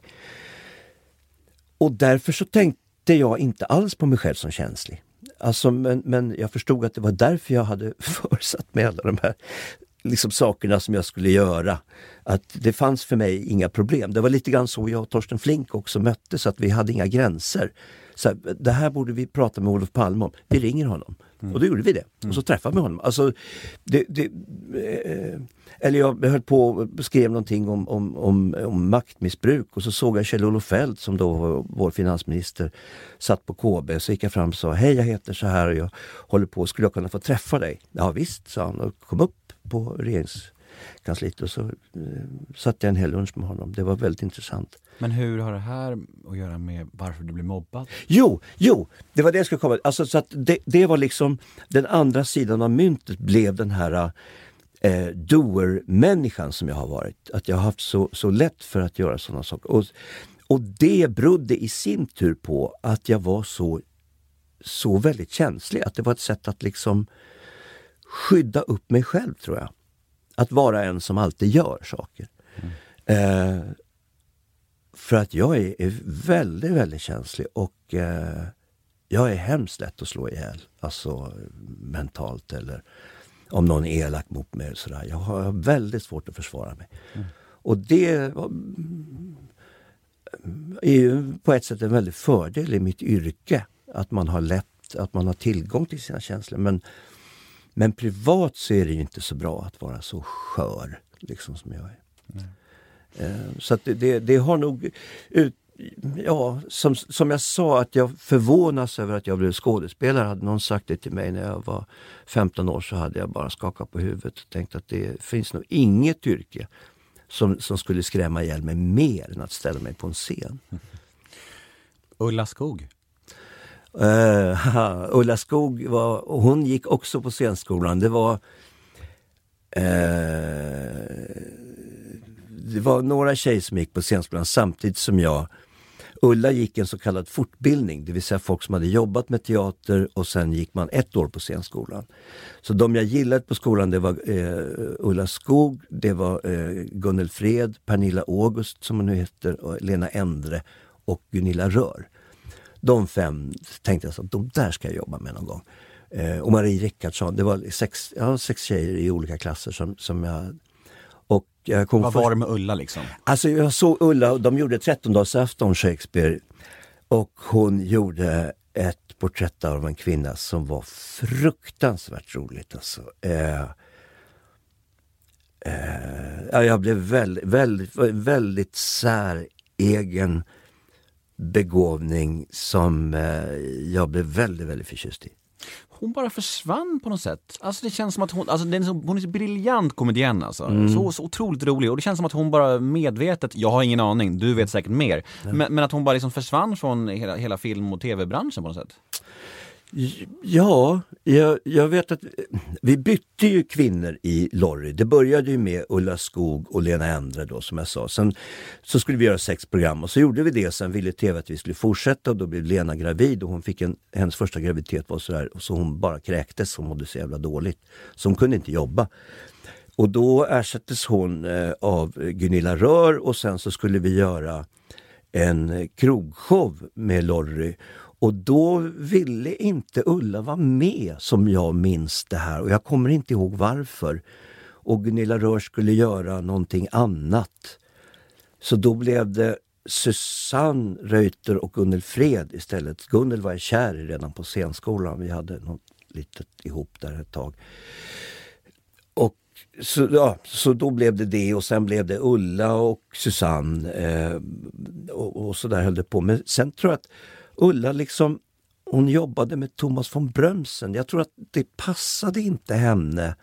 D: Och därför så tänkte jag inte alls på mig själv som känslig. Alltså, men, men jag förstod att det var därför jag hade försatt med alla de här liksom sakerna som jag skulle göra. Att det fanns för mig inga problem. Det var lite grann så jag och Torsten Flink också möttes, så att vi hade inga gränser. Så här, det här borde vi prata med Olof Palme om. Vi ringer honom. Mm. Och då gjorde vi det. Mm. Och så träffade vi honom. Alltså, det, det, eh, eller jag höll på och skrev någonting om, om, om, om maktmissbruk och så såg jag Kjell-Olof Feldt som då var vår finansminister satt på K B. Så gick jag fram och sa: hej, jag heter så här och jag håller på, skulle jag kunna få träffa dig? Ja visst, sa han och kom upp på regeringskansliet och så eh, satt jag en hel lunch med honom. Det var väldigt intressant.
C: Men hur har det här att göra med varför du blir mobbad?
D: Jo, jo, det var det jag skulle komma. Alltså, så att det, det var liksom den andra sidan av myntet blev den här eh, doer-människan som jag har varit. Att jag har haft så, så lätt för att göra sådana saker. Och, och det berodde i sin tur på att jag var så, så väldigt känslig. Att det var ett sätt att liksom skydda upp mig själv, tror jag. Att vara en som alltid gör saker. Mm. Eh, för att jag är, är väldigt, väldigt känslig och eh, jag är hemskt lätt att slå ihjäl. Alltså mentalt eller om någon är elak mot mig. Och sådär. Jag har väldigt svårt att försvara mig. Mm. Och det är ju på ett sätt en väldigt fördel i mitt yrke. Att man har lätt, att man har tillgång till sina känslor. Men Men privat så är det ju inte så bra att vara så skör liksom som jag är. Mm. Eh, så att det, det, det har nog ut, ja, som, som jag sa, att jag förvånas över att jag blev skådespelare. Hade någon sagt det till mig när jag var femton år så hade jag bara skakat på huvudet och tänkt att det finns nog inget yrke som, som skulle skrämma ihjäl mig mer än att ställa mig på en scen.
C: Ulla Skog.
D: Uh, Ulla Skog var, och hon gick också på scenskolan. Det var uh, det var några tjejer som gick på scenskolan samtidigt som jag. Ulla gick en så kallad fortbildning, det vill säga folk som hade jobbat med teater och sen gick man ett år på scenskolan. Så de jag gillade på skolan, det var eh, Ulla Skog, det var eh, Gunnel Fred, Pernilla August som hon nu heter, och Lena Endre och Gunilla Rör. De fem tänkte jag så att de där ska jag jobba med någon gång. Eh, och Marie Rickardsson, det var sex, ja, sex tjejer i olika klasser som, som jag... Och jag kom
C: Vad
D: först...
C: var det med Ulla liksom?
D: Alltså jag såg Ulla, de gjorde trettondagsafton Shakespeare och hon gjorde ett porträtt av en kvinna som var fruktansvärt roligt. Alltså. Eh, eh, jag blev väldigt, väldigt, väldigt säregen begåvning som eh, jag blev väldigt, väldigt förtjust i.
C: Hon bara försvann på något sätt. Alltså det känns som att hon, alltså det är så, hon är så briljant komedian alltså. Mm. Så, så otroligt rolig. Och det känns som att hon bara medvetet, jag har ingen aning, du vet säkert mer. Mm. Men, men att hon bara liksom försvann från hela, hela film- och tv-branschen på något sätt.
D: Ja, jag, jag vet att vi bytte ju kvinnor i Lorry. Det började ju med Ulla Skog och Lena Endre då, som jag sa. Sen så skulle vi göra sex program och så gjorde vi det. Sen ville tv att vi skulle fortsätta och då blev Lena gravid och hon fick en, hennes första graviditet var så där, och så hon bara kräktes, hon mådde så jävla dåligt. Så hon kunde inte jobba. Och då ersattes hon eh, av Gunilla Rör och sen så skulle vi göra en krogshow med Lorry. Och då ville inte Ulla vara med som jag minns det här. Och jag kommer inte ihåg varför. Och Gunilla Rör skulle göra någonting annat. Så då blev det Susanne Reuter och Gunnel Fred istället. Gunnel var jag kär i redan på scenskolan. Vi hade något litet ihop där ett tag. Och så, ja, så då blev det det och sen blev det Ulla och Susanne. Eh, och, och så där höll det på. Men sen tror jag att Ulla liksom, hon jobbade med Thomas von Brömsen. Jag tror att det passade inte henne.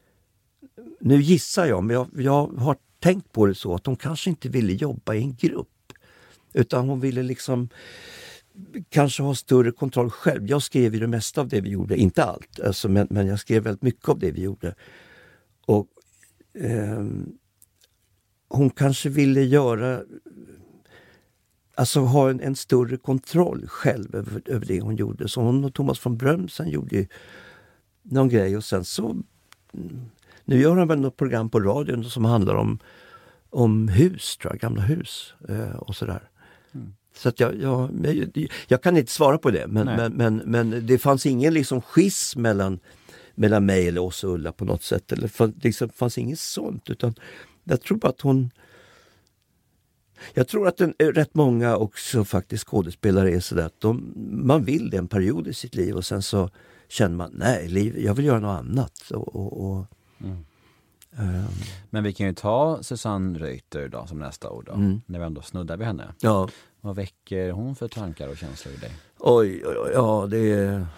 D: Nu gissar jag, men jag, jag har tänkt på det så att hon kanske inte ville jobba i en grupp. Utan hon ville liksom kanske ha större kontroll själv. Jag skrev ju det mesta av det vi gjorde, inte allt. Alltså, men, men jag skrev väldigt mycket av det vi gjorde. Och eh, hon kanske ville göra... Alltså ha en, en större kontroll själv över, över det hon gjorde. Så hon och Thomas von Brömsen gjorde ju någon grej och sen så... Nu gör han väl något program på radion som handlar om, om hus, tror jag, gamla hus eh, och sådär. Mm. Så att jag, jag, jag, jag kan inte svara på det, men, men, men, men det fanns ingen liksom skiss mellan, mellan mig eller oss och Ulla på något sätt. Eller det liksom, fanns inget sånt, utan jag tror bara att hon... Jag tror att den, rätt många också faktiskt skådespelare är sådär att de, man vill det en period i sitt liv och sen så känner man, nej, liv, jag vill göra något annat. Och, och, och,
C: mm.
D: um.
C: Men vi kan ju ta Susanne Reuter då, som nästa ord då, mm. när vi ändå snuddar vid henne.
D: Ja.
C: Vad väcker hon för tankar och känslor i dig?
D: Oj, oj, oj ja, det är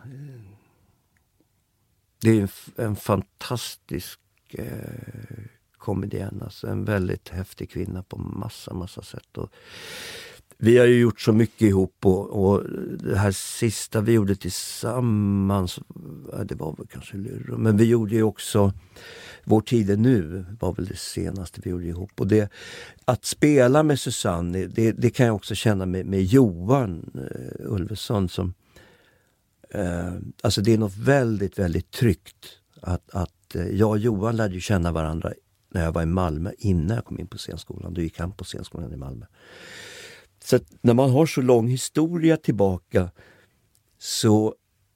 D: det är en, en fantastisk eh, komedian, alltså en väldigt häftig kvinna på massa, massa sätt. Och vi har ju gjort så mycket ihop och, och det här sista vi gjorde tillsammans, ja, det var väl kanske Lyrå, men vi gjorde ju också Vår tid är nu, var väl det senaste vi gjorde ihop. Och det, att spela med Susanne, det, det kan jag också känna med, med Johan uh, Ulveson som uh, alltså det är något väldigt, väldigt tryggt att, att uh, jag och Johan lärde ju känna varandra när jag var i Malmö, innan jag kom in på scenskolan. Då gick han på scenskolan i Malmö. Så att när man har så lång historia tillbaka så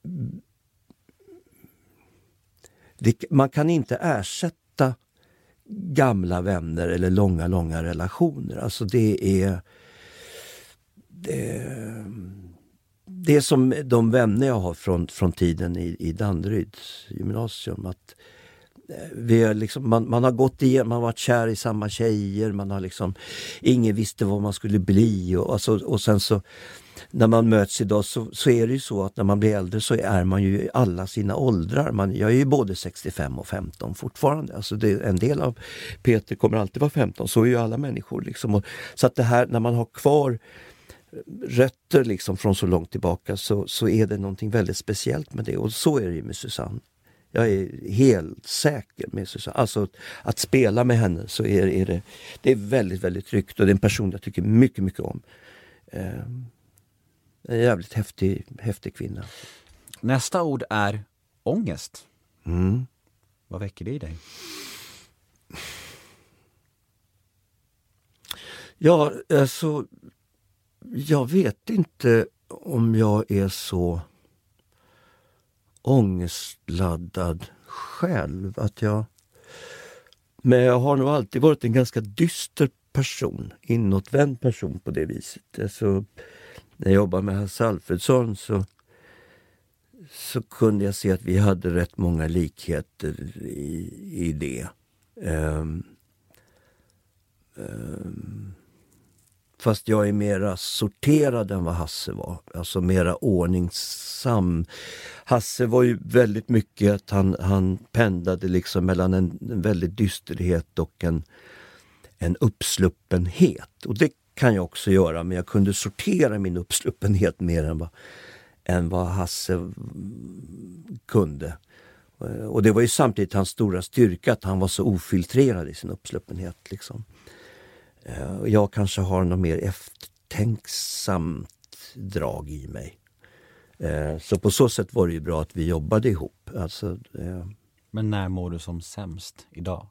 D: det, man kan inte ersätta gamla vänner eller långa, långa relationer. Alltså det är det, det är som de vänner jag har från, från tiden i, i Danderyds gymnasium, att vi är liksom, man, man har gått igenom, man har varit kär i samma tjejer, man har liksom, ingen visste vad man skulle bli och, alltså, och sen så när man möts idag så, så är det ju så att när man blir äldre så är man ju i alla sina åldrar. Man, jag är ju både sextiofem och femton fortfarande. Alltså det, en del av Peter kommer alltid vara femton, så är ju alla människor liksom. Och, så att det här, när man har kvar rötter liksom från så långt tillbaka så, så är det någonting väldigt speciellt med det. Och så är det ju med Susanne. Jag är helt säker med Susanne. Alltså att spela med henne så är, är det, det är väldigt, väldigt tryggt och det är en person jag tycker mycket, mycket om. eh, en jävligt häftig, häftig kvinna.
C: Nästa ord är ångest.
D: Mm.
C: Vad väcker det i dig?
D: Ja, alltså, jag vet inte om jag är så ångestladdad själv. Att jag, men jag har nog alltid varit en ganska dyster person, inåtvänd person på det viset. Alltså, när jag jobbade med Hasse Alfredson så, så kunde jag se att vi hade rätt många likheter i, i det. Um, um, Fast jag är mera sorterad än vad Hasse var. Alltså mera ordningsam. Hasse var ju väldigt mycket att han, han pendlade liksom mellan en, en väldigt dysterhet och en, en uppsluppenhet. Och det kan jag också göra, men jag kunde sortera min uppsluppenhet mer än vad, än vad Hasse kunde. Och det var ju samtidigt hans stora styrka att han var så ofiltrerad i sin uppsluppenhet liksom. Jag kanske har något mer eftertänksamt drag i mig. Så på så sätt var det ju bra att vi jobbade ihop. Alltså,
C: Men när mår du som sämst idag?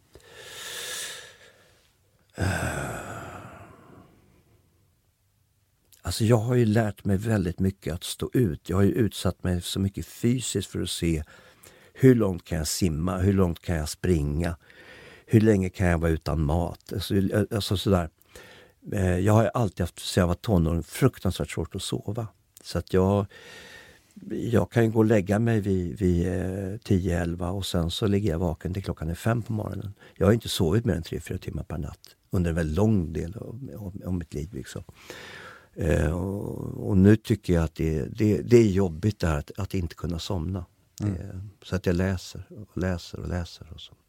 D: Alltså jag har ju lärt mig väldigt mycket att stå ut. Jag har ju utsatt mig så mycket fysiskt för att se hur långt kan jag simma, hur långt kan jag springa. Hur länge kan jag vara utan mat? Alltså, alltså sådär. Jag har alltid haft, sedan jag var tonåring, fruktansvärt svårt att sova. Så att jag, jag kan ju gå och lägga mig vid, vid tio elva och sen så ligger jag vaken till klockan är fem på morgonen. Jag har inte sovit mer än tre fyra timmar per natt under en väldigt lång del av, av, av mitt liv. Liksom. Och, och nu tycker jag att det, det, det är jobbigt där att, att inte kunna somna. Mm. Så att jag läser och läser och läser och så.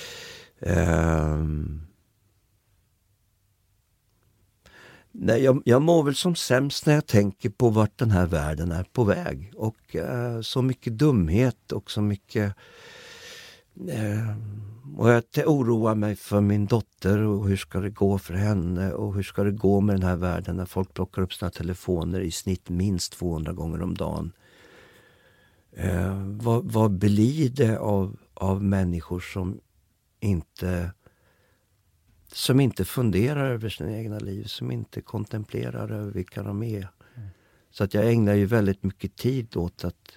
D: Um, nej, jag, jag mår väl som sämst när jag tänker på vart den här världen är på väg. Och uh, så mycket dumhet och så mycket... Uh, och jag oroar mig för min dotter och hur ska det gå för henne och hur ska det gå med den här världen när folk plockar upp sina telefoner i snitt minst tvåhundra gånger om dagen. Uh, vad, vad blir det av, av människor som inte som inte funderar över sina egna liv, som inte kontemplerar över vilka de är. Mm. Så att jag ägnar ju väldigt mycket tid åt att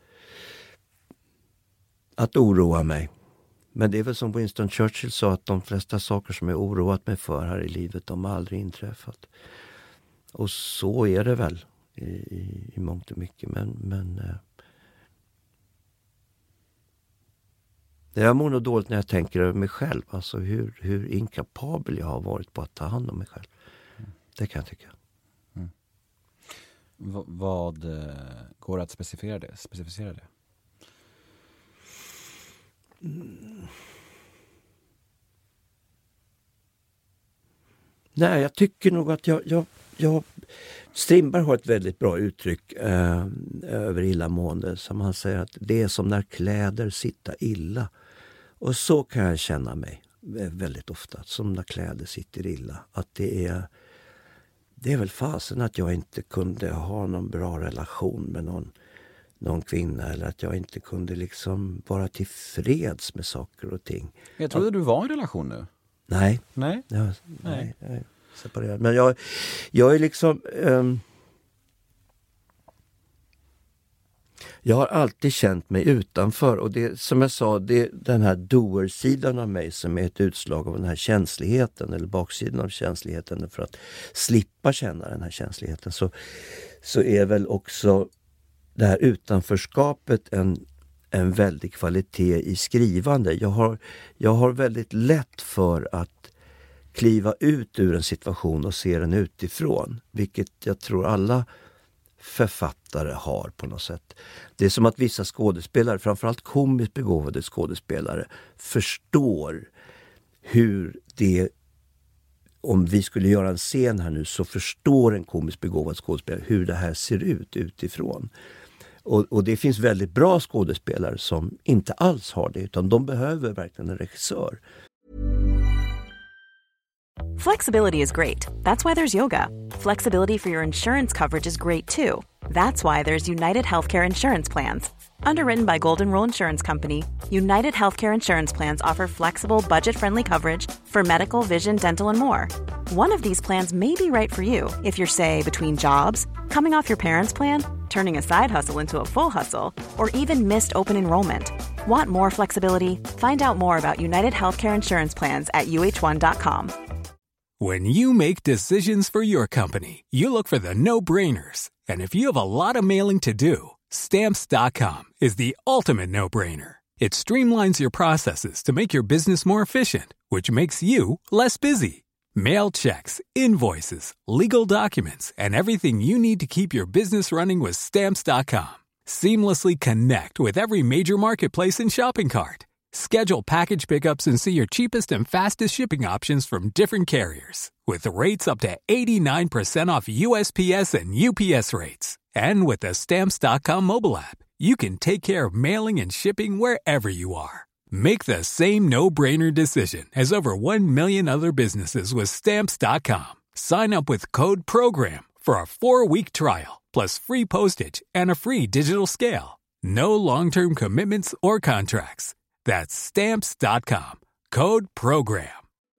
D: att oroa mig. Men det är väl som Winston Churchill sa, att de flesta saker som jag oroat mig för här i livet, de har aldrig inträffat. Och så är det väl i, i, i mångt och mycket. Men, men jag mår nog dåligt när jag tänker över mig själv. Alltså hur, hur inkapabel jag har varit på att ta hand om mig själv. Mm. Det kan jag tycka.
C: Mm. V- vad eh, går att specificera det? Specificera det?
D: Mm. Nej, jag tycker nog att jag... jag, jag Strindberg har ett väldigt bra uttryck eh, över illamående. Som han säger att det är som när kläder sitter illa. Och så kan jag känna mig väldigt ofta. Som när kläder sitter illa. Att det är, det är väl fasen att jag inte kunde ha någon bra relation med någon, någon kvinna. Eller att jag inte kunde liksom vara tillfreds med saker och ting.
C: Jag trodde att, du var i relation nu.
D: Nej.
C: Nej?
D: Jag, nej. Jag är separerad. Men jag, jag är liksom... Um, jag har alltid känt mig utanför. Och det, som jag sa, det är den här doer-sidan av mig som är ett utslag av den här känsligheten. Eller baksidan av känsligheten. För att slippa känna den här känsligheten. Så, så är väl också det här utanförskapet en... en väldig kvalitet i skrivande. Jag har, jag har väldigt lätt för att kliva ut ur en situation och se den utifrån. Vilket jag tror alla författare har på något sätt. Det är som att vissa skådespelare, framförallt komiskt begåvade skådespelare, förstår hur det... Om vi skulle göra en scen här nu, så förstår en komiskt begåvad skådespelare hur det här ser ut utifrån. Och, och det finns väldigt bra skådespelare som inte alls har det, utan de behöver verkligen en regissör.
L: Flexibility is great. That's why there's yoga. Flexibility for your insurance coverage is great too. That's why there's United Healthcare Insurance Plans. Underwritten by Golden Rule Insurance Company, United Healthcare Insurance Plans offer flexible, budget-friendly coverage for medical, vision, dental, and more. One of these plans may be right for you if you're, say, between jobs, coming off your parents' plan, turning a side hustle into a full hustle, or even missed open enrollment. Want more flexibility? Find out more about United Healthcare Insurance Plans at U H one dot com.
M: When you make decisions for your company, you look for the no-brainers. And if you have a lot of mailing to do, Stamps dot com is the ultimate no-brainer. It streamlines your processes to make your business more efficient, which makes you less busy. Mail checks, invoices, legal documents, and everything you need to keep your business running with Stamps dot com. Seamlessly connect with every major marketplace and shopping cart. Schedule package pickups and see your cheapest and fastest shipping options from different carriers. With rates up to eighty-nine percent off U S P S and U P S rates. And with the Stamps dot com mobile app, you can take care of mailing and shipping wherever you are. Make the same no-brainer decision as over one million other businesses with Stamps dot com. Sign up with code PROGRAM for a four-week trial, plus free postage and a free digital scale. No long-term commitments or contracts. That's Stamps dot com. Code PROGRAM.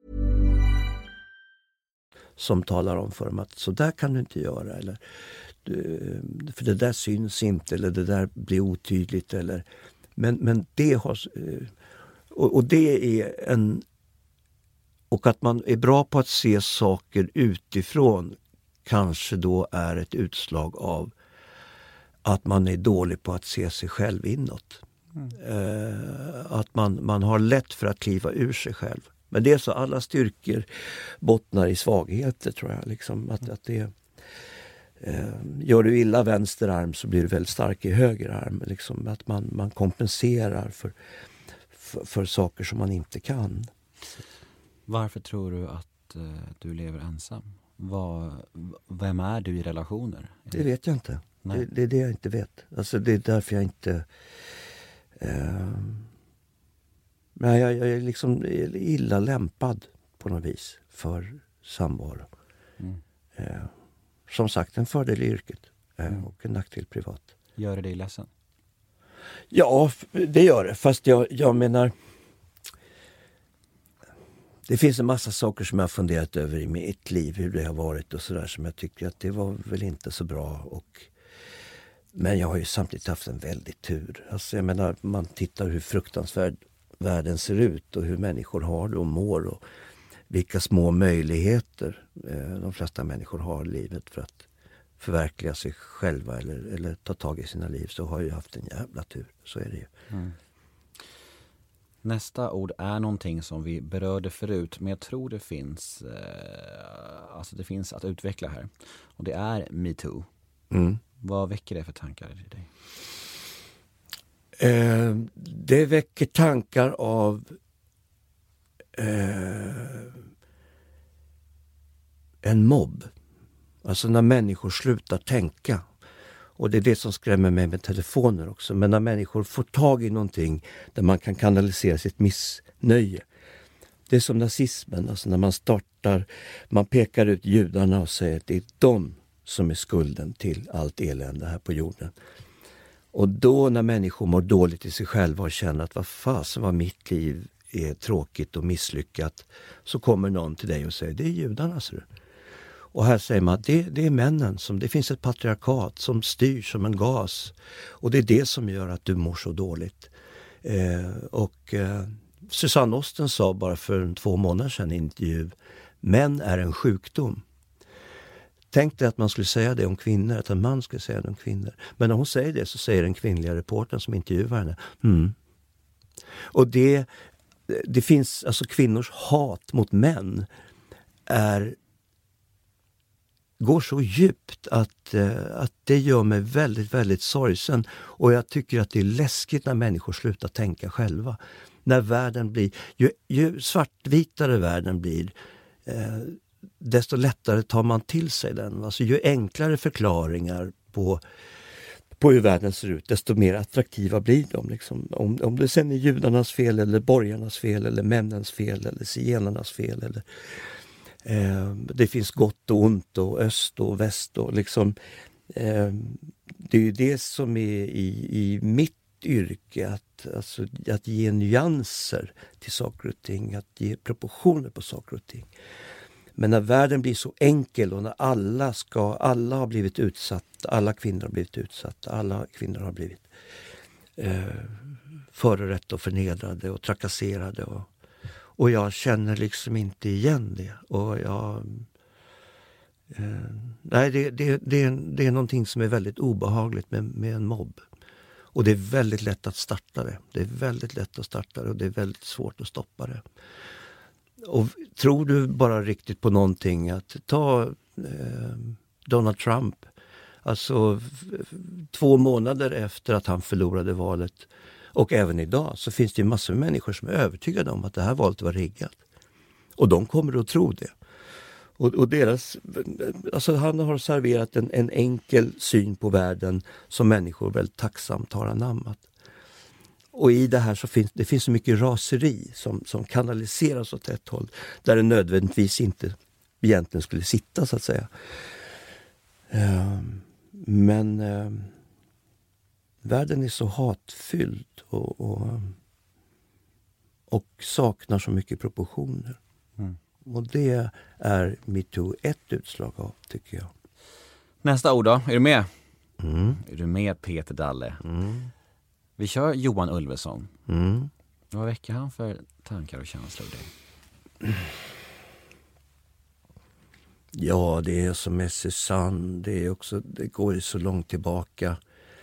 D: Som talar om för dem att så där kan du inte göra. Eller, för det där syns inte. Eller det där blir otydligt. Eller, men, men det har... Och, och det är en... Och att man är bra på att se saker utifrån kanske då är ett utslag av att man är dålig på att se sig själv inåt. Mm. Eh, att man, man har lätt för att kliva ur sig själv. Men det är så alla styrkor bottnar i svagheter, tror jag. Liksom, att, att det, eh, gör du illa vänster arm så blir du väldigt stark i höger arm. Liksom, att man, man kompenserar för, för, för saker som man inte kan.
C: Varför tror du att eh, du lever ensam? Vad, vem är du i relationer?
D: Det vet jag inte. Det, det är det jag inte vet. Alltså, det är därför jag inte... Eh, men jag, jag är liksom illa lämpad på något vis för samvaro. Mm. Eh, som sagt, en fördel i yrket eh, mm. och en nackdel privat.
C: Gör det dig ledsen?
D: Ja, det gör det. Fast jag, jag menar... Det finns en massa saker som jag har funderat över i mitt liv, hur det har varit och sådär, som jag tycker att det var väl inte så bra. Och, men jag har ju samtidigt haft en väldigt tur. Alltså jag menar, man tittar hur fruktansvärd världen ser ut och hur människor har det och mår och vilka små möjligheter eh, de flesta människor har i livet för att förverkliga sig själva eller, eller ta tag i sina liv, så har jag haft en jävla tur. Så är det ju.
C: Mm. Nästa ord är någonting som vi berörde förut, men jag tror det finns eh, alltså det finns att utveckla här. Och det är MeToo. Mm. Vad väcker det för tankar i dig?
D: Eh, det väcker tankar av eh, en mobb. Alltså när människor slutar tänka. Och det är det som skrämmer mig med telefoner också. Men när människor får tag i någonting där man kan kanalisera sitt missnöje. Det är som nazismen. Alltså när man startar, man pekar ut judarna och säger att det är de som är skulden till allt elände här på jorden. Och då när människor mår dåligt i sig själva och känner att vad fasen vad mitt liv är tråkigt och misslyckat, så kommer någon till dig och säger det är judarna, så. Och här säger man att det, det är männen, som, det finns ett patriarkat som styr som en gas. Och det är det som gör att du mår så dåligt. Eh, och eh, Susanne Osten sa bara för två månader sedan i en intervju, män är en sjukdom. Tänk dig att man skulle säga det om kvinnor, att en man skulle säga det om kvinnor. Men när hon säger det så säger den kvinnliga reportern som intervjuar henne, mm. Och det, det finns, alltså kvinnors hat mot män är... går så djupt att, att det gör mig väldigt, väldigt sorgsen. Och jag tycker att det är läskigt när människor slutar tänka själva. När världen blir, ju, ju svartvitare världen blir, eh, desto lättare tar man till sig den. Alltså ju enklare förklaringar på, på hur världen ser ut, desto mer attraktiva blir de. Liksom. Om, om det sen är judarnas fel eller borgarnas fel eller männens fel eller zigenarnas fel eller... Eh, det finns gott och ont och öst och väst och liksom eh, det är ju det som är i, i mitt yrke, att, alltså, att ge nyanser till saker och ting, att ge proportioner på saker och ting. Men när världen blir så enkel och när alla ska, alla har blivit utsatta, alla kvinnor har blivit utsatta, alla kvinnor har blivit eh, förorättade och förnedrade och trakasserade och, och jag känner liksom inte igen det. Och jag eh, nej, det, det, det, det är någonting som är väldigt obehagligt med, med en mobb. Och det är väldigt lätt att starta det. Det är väldigt lätt att starta det och det är väldigt svårt att stoppa det. Och tror du bara riktigt på någonting, att ta eh, Donald Trump, alltså f- två månader efter att han förlorade valet och även idag så finns det ju massor av människor som är övertygade om att det här valet var riggat. Och de kommer att tro det. Och, och deras, alltså han har serverat en, en enkel syn på världen som människor väldigt tacksamt har anammat. Och i det här så finns det finns så mycket raseri som, som kanaliseras åt ett håll där det nödvändigtvis inte egentligen skulle sitta, så att säga. Uh, men uh, världen är så hatfylld och, och, och saknar så mycket proportioner. Mm. Och det är MeToo ett utslag av, tycker jag.
C: Nästa ord då, är du med?
D: Mm.
C: Är du med, Peter Dalle?
D: Mm.
C: Vi kör Johan Ulveson.
D: Mm.
C: Vad väcker han för tankar och känslor i dig?
D: Ja, det är som med Susanne. Det, är också, det går ju så långt tillbaka.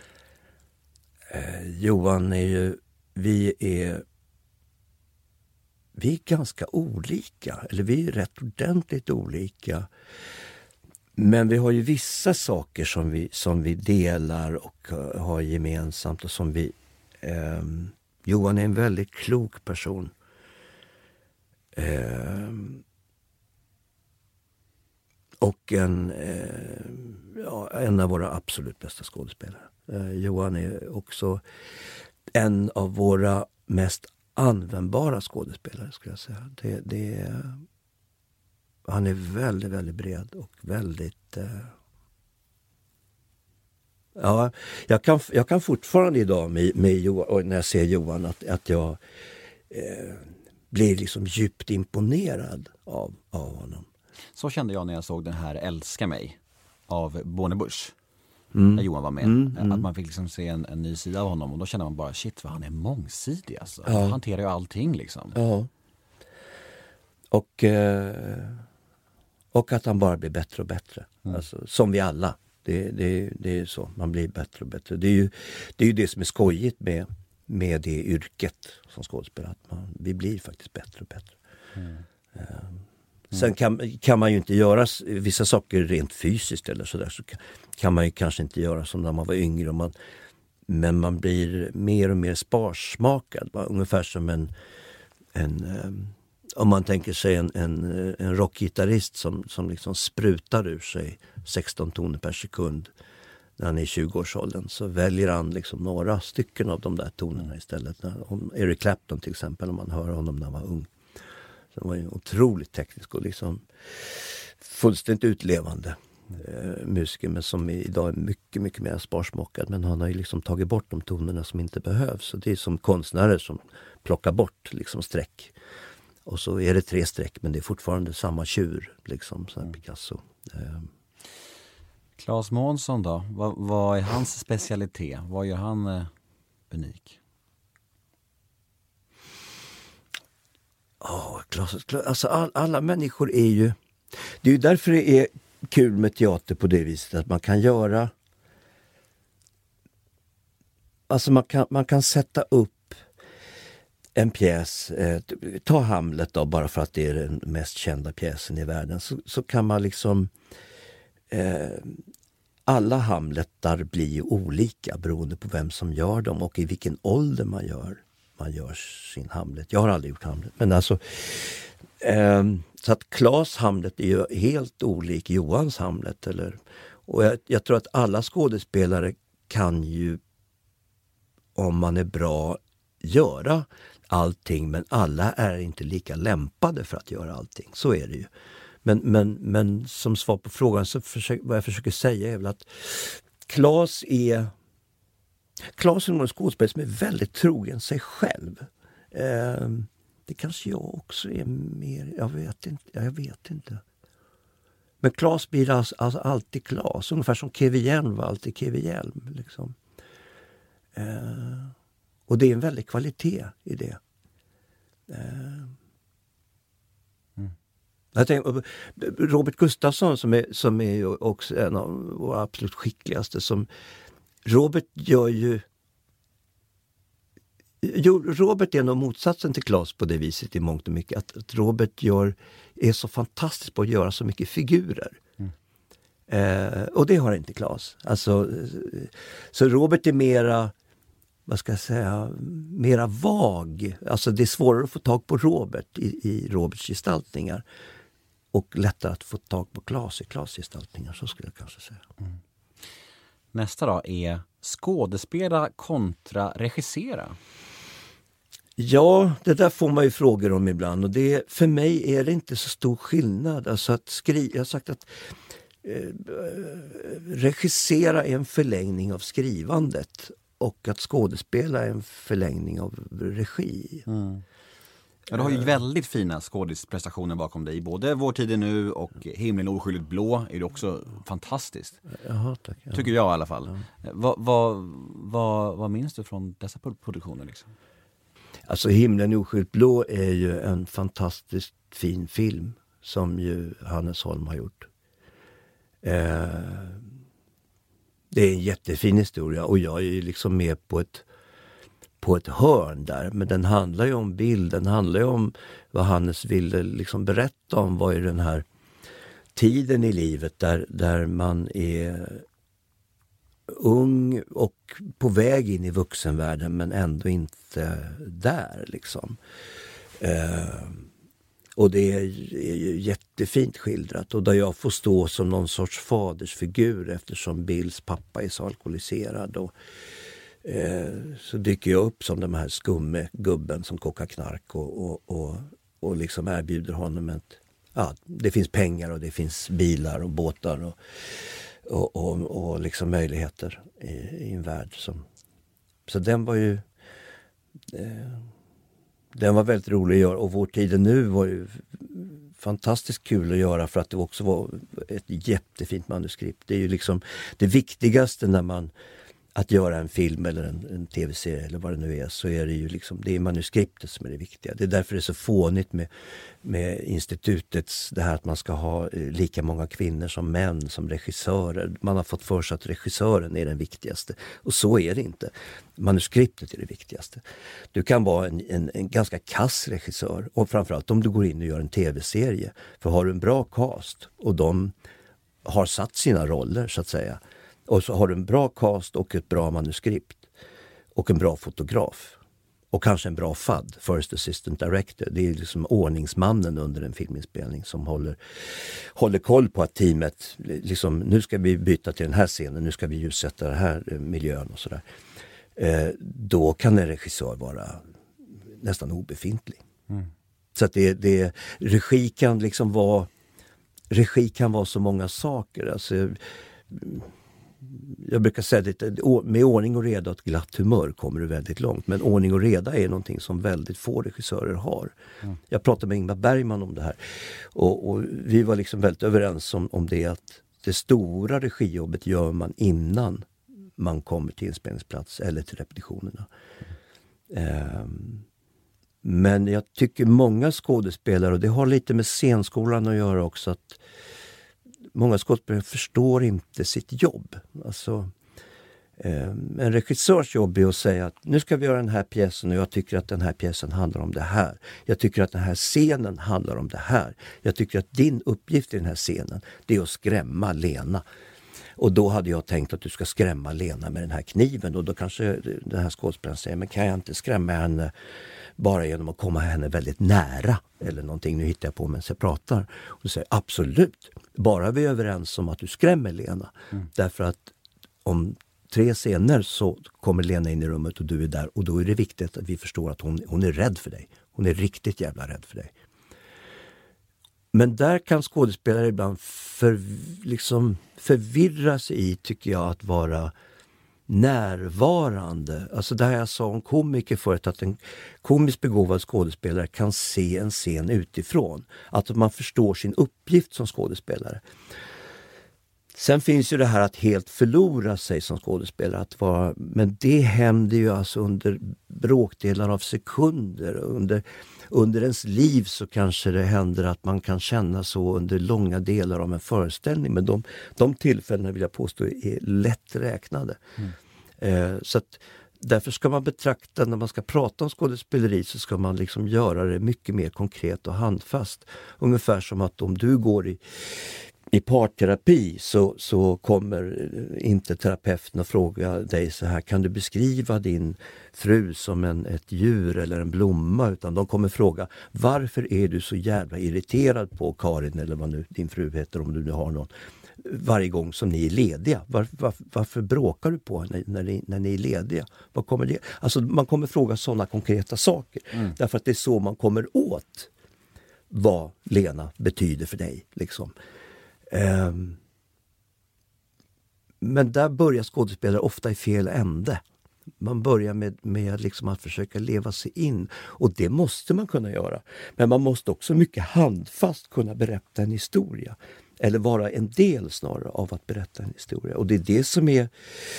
D: Eh, Johan är ju... Vi är... Vi är ganska olika. Eller vi är rätt ordentligt olika. Men vi har ju vissa saker som vi, som vi delar och uh, har gemensamt. Och som vi... Eh, Johan är en väldigt klok person. Eh, och en, eh, ja, en av våra absolut bästa skådespelare. Eh, Johan är också en av våra mest användbara skådespelare, skulle jag säga. Det, det är, han är väldigt, väldigt bred och väldigt... Eh, ja, jag kan, jag kan fortfarande idag med, med Johan, och när jag ser Johan att, att jag eh, blir liksom djupt imponerad av, av honom.
C: Så kände jag när jag såg den här Älska mig av Bornebusch.
D: Mm.
C: När Johan var med.
D: Mm, mm.
C: Att man fick liksom se en, en ny sida av honom. Och då känner man bara, shit vad han är mångsidig alltså.
D: Ja.
C: Han hanterar ju allting liksom.
D: Ja. Och, eh, och att han bara blir bättre och bättre. Mm. Alltså, som vi alla. Det, det, det är så. Man blir bättre och bättre. Det är ju det, är ju det som är skojigt med, med det yrket som skådespelare. Att man, vi blir faktiskt bättre och bättre. Mm. Eh, Sen kan, kan man ju inte göra vissa saker rent fysiskt eller sådär, så kan, kan man ju kanske inte göra som när man var yngre. Och man, men man blir mer och mer sparsmakad. Ungefär som en, en um, om man tänker sig en, en, en rockgitarrist som, som liksom sprutar ur sig sexton toner per sekund när han är i tjugoårsåldern, så väljer han liksom några stycken av de där tonerna istället. Om Eric Clapton till exempel, om man hör honom när han var ung. Han var ju otroligt teknisk och liksom fullständigt utlevande eh, musiker, men som idag är mycket, mycket mer sparsmakad. Men han har ju liksom tagit bort de tonerna som inte behövs. Så det är som konstnärer som plockar bort liksom streck. Och så är det tre streck, men det är fortfarande samma tjur, liksom, så här Picasso. Eh.
C: Claes Månsson då? Vad, vad är hans specialitet? Vad gör han eh, unik?
D: Oh, alltså all, alla människor är ju... Det är ju därför det är kul med teater på det viset. Att man kan göra... Alltså man kan, man kan sätta upp en pjäs. Eh, ta Hamlet då, bara för att det är den mest kända pjäsen i världen. Så, så kan man liksom... Eh, alla Hamletar blir ju olika beroende på vem som gör dem och i vilken ålder man gör man gör sin Hamlet. Jag har aldrig gjort Hamlet. Men alltså, eh, så att Claes Hamlet är ju helt olik Johans Hamlet. Eller, och jag, jag tror att alla skådespelare kan ju, om man är bra, göra allting. Men alla är inte lika lämpade för att göra allting. Så är det ju. Men, men, men som svar på frågan så försök, vad jag försöker säga är väl att Claes är Claes är en skådespelare som är väldigt trogen sig själv. Eh, det kanske jag också är mer, jag vet inte. Jag vet inte. Men Claes blir alltså, alltså alltid Claes, ungefär som K V Hjelm var alltid K V Hjelm. Liksom. Eh, och det är en väldig kvalitet i det. Eh, Jag tänker, Robert Gustafsson som är, som är ju också en av våra absolut skickligaste. Som, Robert gör ju... Jo, Robert är nog motsatsen till Claes på det viset i mångt och mycket. Att, att Robert gör, är så fantastisk på att göra så mycket figurer. Mm. Eh, och det har inte Claes. Alltså, så Robert är mera... vad ska jag säga, mera vag. Alltså det är svårare att få tag på Robert i, i Roberts gestaltningar. Och lättare att få tag på Claes i Claes gestaltningar, så skulle jag kanske säga. Mm.
C: Nästa då är skådespela kontra regissera.
D: Ja, det där får man ju frågor om ibland. Och det, för mig är det inte så stor skillnad. Alltså att skri- jag har sagt att eh, regissera är en förlängning av skrivandet. Och att skådespela är en förlängning av regi.
C: Mm. Ja, du har ju väldigt fina skådesprestationer bakom dig. Både Vår tid är nu och Himlen oskyldigt blå är det också fantastiskt.
D: Jaha, tack. Ja.
C: Tycker jag i alla fall. Ja. Vad, vad, vad, vad minns du från dessa produktioner? Liksom?
D: Alltså Himlen oskyldigt blå är ju en fantastiskt fin film som ju Hannes Holm har gjort. Eh, det är en jättefin historia och jag är ju liksom med på ett på ett hörn där, men den handlar ju om bild, den handlar ju om vad Hannes ville liksom berätta om, vad är den här tiden i livet där, där man är ung och på väg in i vuxenvärlden men ändå inte där liksom. Eh, och det är, är ju jättefint skildrat och där jag får stå som någon sorts fadersfigur eftersom Bills pappa är så alkoholiserad och Eh, så dyker jag upp som den här skumme gubben som kokar knark och, och, och, och liksom erbjuder honom ett, ja, det finns pengar och det finns bilar och båtar och, och, och, och liksom möjligheter i, i en värld som, så den var ju eh, den var väldigt rolig att göra och Vår tid nu var ju fantastiskt kul att göra för att det också var ett jättefint manuskript. Det är ju liksom det viktigaste när man att göra en film eller en, en tv-serie eller vad det nu är, så är det ju liksom, det är manuskriptet som är det viktiga. Det är därför det är så fånigt med, med institutets, det här att man ska ha lika många kvinnor som män som regissörer. Man har fått för sig att regissören är den viktigaste. Och så är det inte. Manuskriptet är det viktigaste. Du kan vara en, en, en ganska kass regissör och framförallt om du går in och gör en tv-serie. För har du en bra cast och de har satt sina roller så att säga, och så har du en bra cast och ett bra manuskript och en bra fotograf och kanske en bra F A D, First Assistant Director. Det är liksom ordningsmannen under en filminspelning som håller, håller koll på att teamet, liksom, nu ska vi byta till den här scenen, nu ska vi ljussätta den här miljön och sådär. Eh, då kan en regissör vara nästan obefintlig. Mm. Så att det, det, regi kan liksom vara, regi kan vara så många saker. Alltså, jag brukar säga att med ordning och reda och ett glatt humör kommer du väldigt långt. Men ordning och reda är någonting som väldigt få regissörer har. Mm. Jag pratade med Ingmar Bergman om det här. Och, och vi var liksom väldigt överens om, om det att det stora regijobbet gör man innan man kommer till inspelningsplats eller till repetitionerna. Mm. Um, men jag tycker många skådespelare, och det har lite med scenskolan att göra också, att många skådespelare förstår inte sitt jobb. Alltså, eh, en regissörs jobb är att säga att nu ska vi göra den här pjäsen och jag tycker att den här pjäsen handlar om det här. Jag tycker att den här scenen handlar om det här. Jag tycker att din uppgift i den här scenen, det är att skrämma Lena. Och då hade jag tänkt att du ska skrämma Lena med den här kniven. Och då kanske den här skådespelaren säger, men kan jag inte skrämma henne bara genom att komma henne väldigt nära eller någonting, nu hittar jag på medan jag pratar. Och du säger absolut, bara vi är överens om att du skrämmer Lena. Mm. Därför att om tre scener så kommer Lena in i rummet och du är där, och då är det viktigt att vi förstår att hon, hon är rädd för dig. Hon är riktigt jävla rädd för dig. Men där kan skådespelare ibland för, liksom förvirra sig i, tycker jag, att vara närvarande. Alltså där jag sa om komiker förut, att en komiskt begåvad skådespelare kan se en scen utifrån. Att man förstår sin uppgift som skådespelare. Sen finns ju det här att helt förlora sig som skådespelare. Att vara, men det händer ju alltså under bråkdelar av sekunder. Under, under ens liv så kanske det händer att man kan känna så under långa delar av en föreställning. Men de, de tillfällena vill jag påstå är lätt räknade. Mm. Eh, så att därför ska man betrakta, när man ska prata om skådespeleri, så ska man liksom göra det mycket mer konkret och handfast. Ungefär som att om du går i I parterapi så, så kommer inte terapeuten att fråga dig så här: kan du beskriva din fru som en, ett djur eller en blomma? Utan de kommer fråga: varför är du så jävla irriterad på Karin, eller vad nu din fru heter, om du nu har någon, varje gång som ni är lediga? Var, var, varför bråkar du på henne när ni, när ni är lediga? Vad kommer det? Alltså man kommer fråga sådana konkreta saker. Mm. Därför att det är så man kommer åt vad Lena betyder för dig, liksom. Um, men där börjar skådespelare ofta i fel ände. Man börjar med, med liksom att försöka leva sig in. Och det måste man kunna göra. Men man måste också mycket handfast kunna berätta en historia. Eller vara en del snarare av att berätta en historia. Och det är det som är...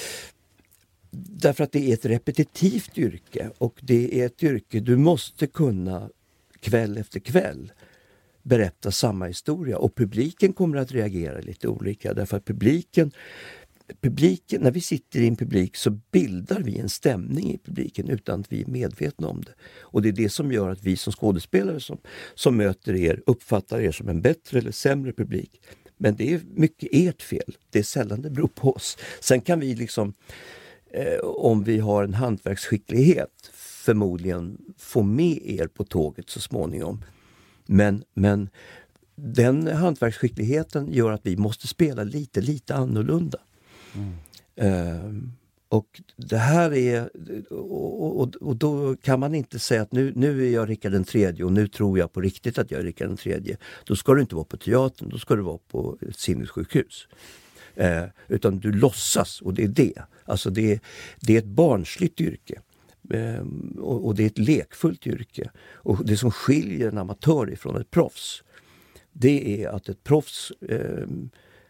D: Därför att det är ett repetitivt yrke. Och det är ett yrke du måste kunna kväll efter kväll berätta samma historia, och publiken kommer att reagera lite olika, därför att publiken, publiken när vi sitter i en publik så bildar vi en stämning i publiken utan att vi är medvetna om det. Och det är det som gör att vi som skådespelare som, som möter er uppfattar er som en bättre eller sämre publik. Men det är mycket ert fel. Det är sällan det beror på oss. Sen kan vi liksom, eh, om vi har en hantverksskicklighet, förmodligen få med er på tåget så småningom. Men, men den hantverksskickligheten gör att vi måste spela lite, lite annorlunda. Mm. Uh, och det här är, och, och, och då kan man inte säga att nu, nu är jag Rickard den tredje och nu tror jag på riktigt att jag är Rickard den tredje. Då ska du inte vara på teatern, då ska du vara på ett sinnessjukhus. Uh, utan du låtsas, och det är det. Alltså det, det är ett barnsligt yrke. Um, och, och det är ett lekfullt yrke. Och det som skiljer en amatör ifrån ett proffs, det är att ett proffs um,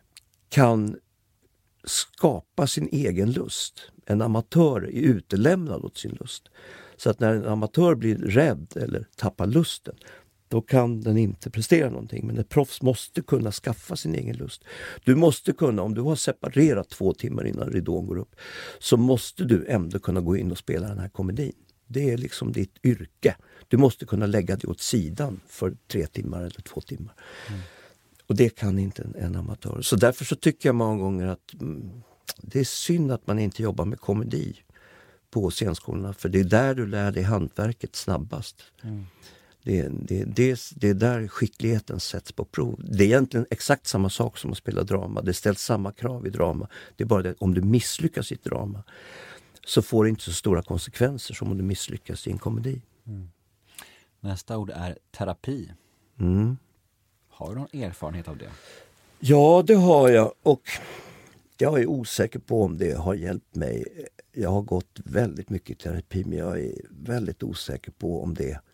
D: kan skapa sin egen lust. En amatör är utelämnad åt sin lust. Så att när en amatör blir rädd eller tappar lusten, då kan den inte prestera någonting. Men ett proffs måste kunna skaffa sin egen lust. Du måste kunna, om du har separerat två timmar innan ridån går upp, så måste du ändå kunna gå in och spela den här komedin. Det är liksom ditt yrke. Du måste kunna lägga det åt sidan för tre timmar eller två timmar. Mm. Och det kan inte en, en amatör. Så därför så tycker jag många gånger att mm, det är synd att man inte jobbar med komedi på scenskolorna. För det är där du lär dig hantverket snabbast. Mm. Det, det, det, det är där skickligheten sätts på prov. Det är egentligen exakt samma sak som att spela drama. Det ställs samma krav i drama. Det är bara det, om du misslyckas i ett drama så får det inte så stora konsekvenser som om du misslyckas i en komedi.
C: Mm. Nästa ord är terapi.
D: Mm.
C: Har du någon erfarenhet av det?
D: Ja, det har jag. Och jag är osäker på om det har hjälpt mig. Jag har gått väldigt mycket i terapi, men jag är väldigt osäker på om det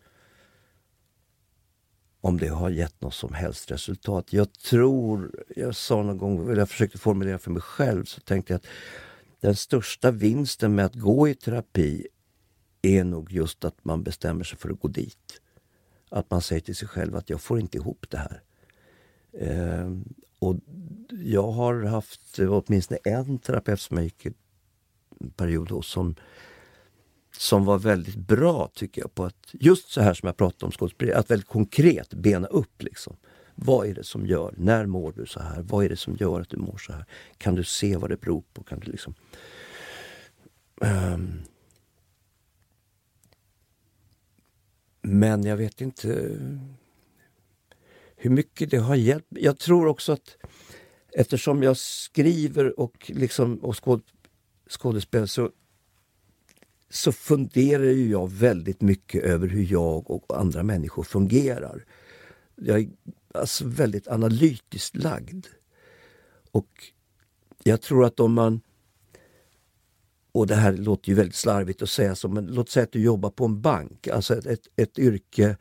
D: om det har gett något som helst resultat. Jag tror, jag sa någon gång, eller jag försökte formulera för mig själv, så tänkte jag att den största vinsten med att gå i terapi är nog just att man bestämmer sig för att gå dit. Att man säger till sig själv att jag får inte ihop det här. Eh, och jag har haft åtminstone en terapeut som jag gick en period hos som som var väldigt bra, tycker jag, på att just så här som jag pratade om skådespelare, att väldigt konkret bena upp liksom. Vad är det som gör? När mår du så här? Vad är det som gör att du mår så här? Kan du se vad det beror på? Kan du liksom... Um... Men jag vet inte hur mycket det har hjälpt. Jag tror också att eftersom jag skriver och liksom och skåd, skådespel så så funderar ju jag väldigt mycket över hur jag och andra människor fungerar. Jag är alltså väldigt analytiskt lagd. Och jag tror att om man, och det här låter ju väldigt slarvigt att säga så, men låt säga att du jobbar på en bank, alltså ett, ett, ett yrke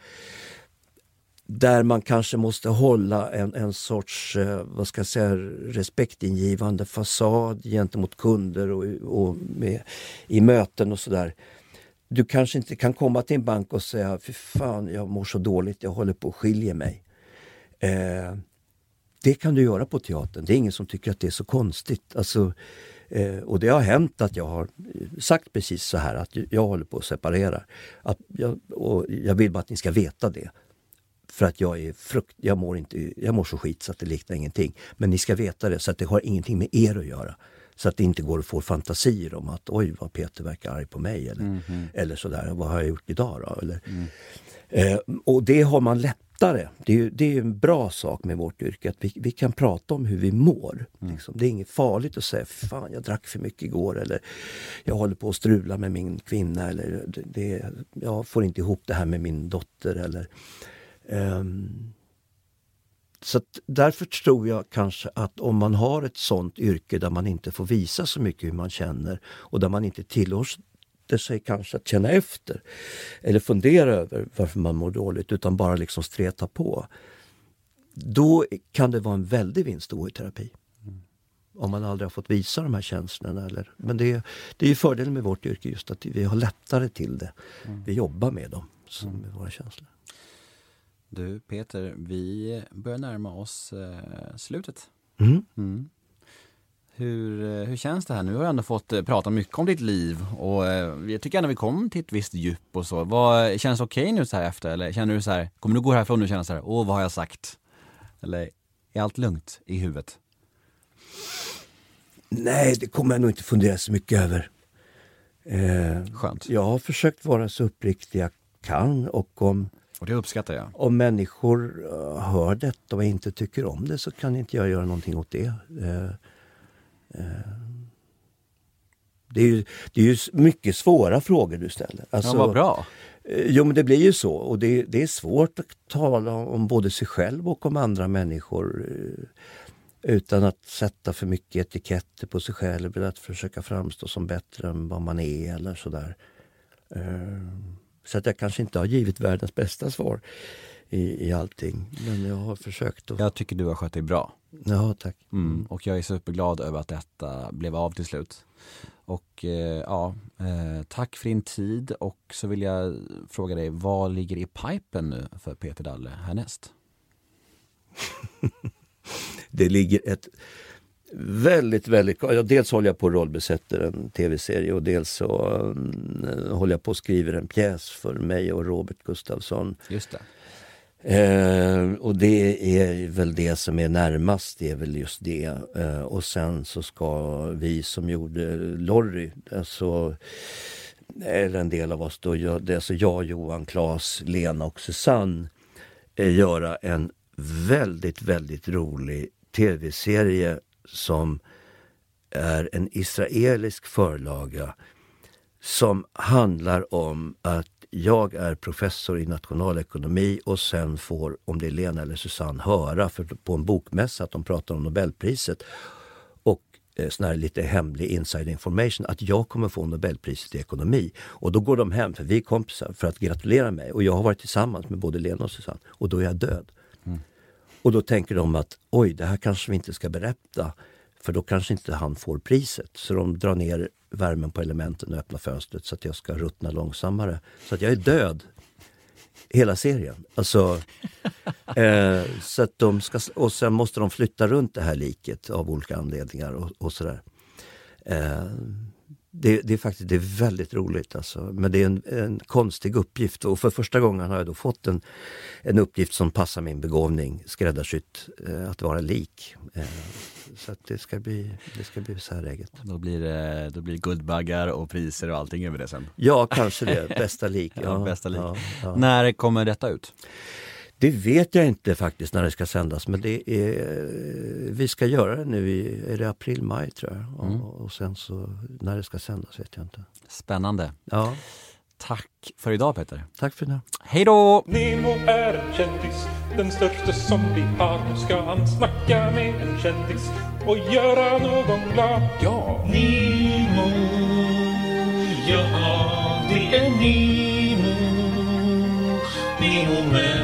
D: där man kanske måste hålla en, en sorts, eh, vad ska jag säga, respektingivande fasad gentemot kunder och, och med, i möten och sådär. Du kanske inte kan komma till en bank och säga, fy fan, jag mår så dåligt, jag håller på att skilja mig. Eh, det kan du göra på teatern. Det är ingen som tycker att det är så konstigt. Alltså, eh, och det har hänt att jag har sagt precis så här, att jag håller på att separera. Att jag, och jag vill bara att ni ska veta det. För att jag är frukt, jag mår inte, jag mår så skit så att det liknar ingenting. Men ni ska veta det, så att det har ingenting med er att göra. Så att det inte går att få fantasier om att oj, vad Peter verkar arg på mig. Eller, mm-hmm. eller sådär, vad har jag gjort idag då? Eller, mm. eh, och det har man lättare. Det är, det är en bra sak med vårt yrke. Att vi, vi kan prata om hur vi mår. Mm. Liksom. Det är inget farligt att säga, fan jag drack för mycket igår. Eller jag håller på att strula med min kvinna. Eller det, det, jag får inte ihop det här med min dotter. Eller... Um, så att därför tror jag kanske att om man har ett sånt yrke där man inte får visa så mycket hur man känner och där man inte tillåter sig kanske att känna efter eller fundera över varför man mår dåligt utan bara liksom streta på, då kan det vara en väldig vinst att gå i terapi. Mm. Om man aldrig har fått visa de här känslorna. Eller, men det, det är ju fördelen med vårt yrke, just att vi har lättare till det. Mm. Vi jobbar med dem, som med våra känslor.
C: Du Peter, vi börjar närma oss eh, slutet.
D: Mm.
C: Mm. Hur, hur känns det här? Nu har jag ändå fått eh, prata mycket om ditt liv och eh, jag tycker ändå vi kom till ett visst djup och så. Vad, känns det okej okay nu så här efter? Eller känner du så här, kommer du gå härifrån och känna så här, åh vad har jag sagt? Eller är allt lugnt i huvudet?
D: Nej, det kommer jag nog inte fundera så mycket över. Eh,
C: Skönt.
D: Jag har försökt vara så uppriktig jag kan och om
C: Och det uppskattar jag.
D: Om människor uh, hör detta och inte tycker om det så kan inte jag göra någonting åt det. Uh, uh, det, är ju, det är ju mycket svåra frågor du ställer. Alltså,
C: ja, vad bra.
D: Uh, jo, men det blir ju så. Och det, det är svårt att tala om både sig själv och om andra människor uh, utan att sätta för mycket etiketter på sig själv eller att försöka framstå som bättre än vad man är eller sådär. Uh, Så att jag kanske inte har givit världens bästa svar i, i allting. Men jag har försökt att...
C: Jag tycker du har skött dig bra.
D: Ja, tack.
C: Mm, och jag är superglad över att detta blev av till slut. Och eh, ja, eh, tack för din tid. Och så vill jag fråga dig, vad ligger i pipen nu för Peter Dalle härnäst?
D: Det ligger ett... Väldigt, väldigt... Ja, dels håller jag på att rollbesätta en tv-serie och dels så um, håller jag på att skriva en pjäs för mig och Robert Gustafsson.
C: Just det.
D: Eh, och det är väl det som är närmast, det är väl just det. Eh, och sen så ska vi som gjorde Lorry, alltså, eller en del av oss då, jag, det är alltså jag, Johan, Claes, Lena och Susanne, eh, göra en väldigt, väldigt rolig tv-serie som är en israelisk förlaga som handlar om att jag är professor i nationalekonomi och sen får, om det är Lena eller Susanne, höra för på en bokmässa att de pratar om Nobelpriset och eh, sån här lite hemlig inside information att jag kommer få Nobelpriset i ekonomi. Och då går de hem, för vi är kompisar, för att gratulera mig. Och jag har varit tillsammans med både Lena och Susanne och då är jag död. Mm. Och då tänker de att oj, det här kanske vi inte ska berätta för då kanske inte han får priset. Så de drar ner värmen på elementen och öppnar fönstret så att jag ska ruttna långsammare. Så att jag är död hela serien. Alltså, eh, så att de ska, och sen måste de flytta runt det här liket av olika anledningar och, och sådär. Eh, det, det är faktiskt det är väldigt roligt alltså. Men det är en, en konstig uppgift och för första gången har jag då fått en, en uppgift som passar min begåvning, skräddarsytt, eh, att vara lik. Eh, så att det ska bli det ska bli så här eget.
C: Då blir det då blir det guldbaggar och priser och allting över det sen.
D: Ja, kanske det. Bästa lik. Ja,
C: ja, bästa lik.
D: Ja, ja.
C: När kommer detta ut?
D: Det vet jag inte faktiskt när det ska sändas, men det är, vi ska göra det nu i är det april, maj tror jag. Mm. Och, och sen så när det ska sändas vet jag inte.
C: Spännande.
D: Ja.
C: Tack för idag, Peter.
D: Tack för det.
C: Hej då!
B: Nemo är en kändis, den största som vi har. Nu ska han snacka med en kändis och göra någon glad. Ja, Nemo, ja, det är Nemo. Nemo med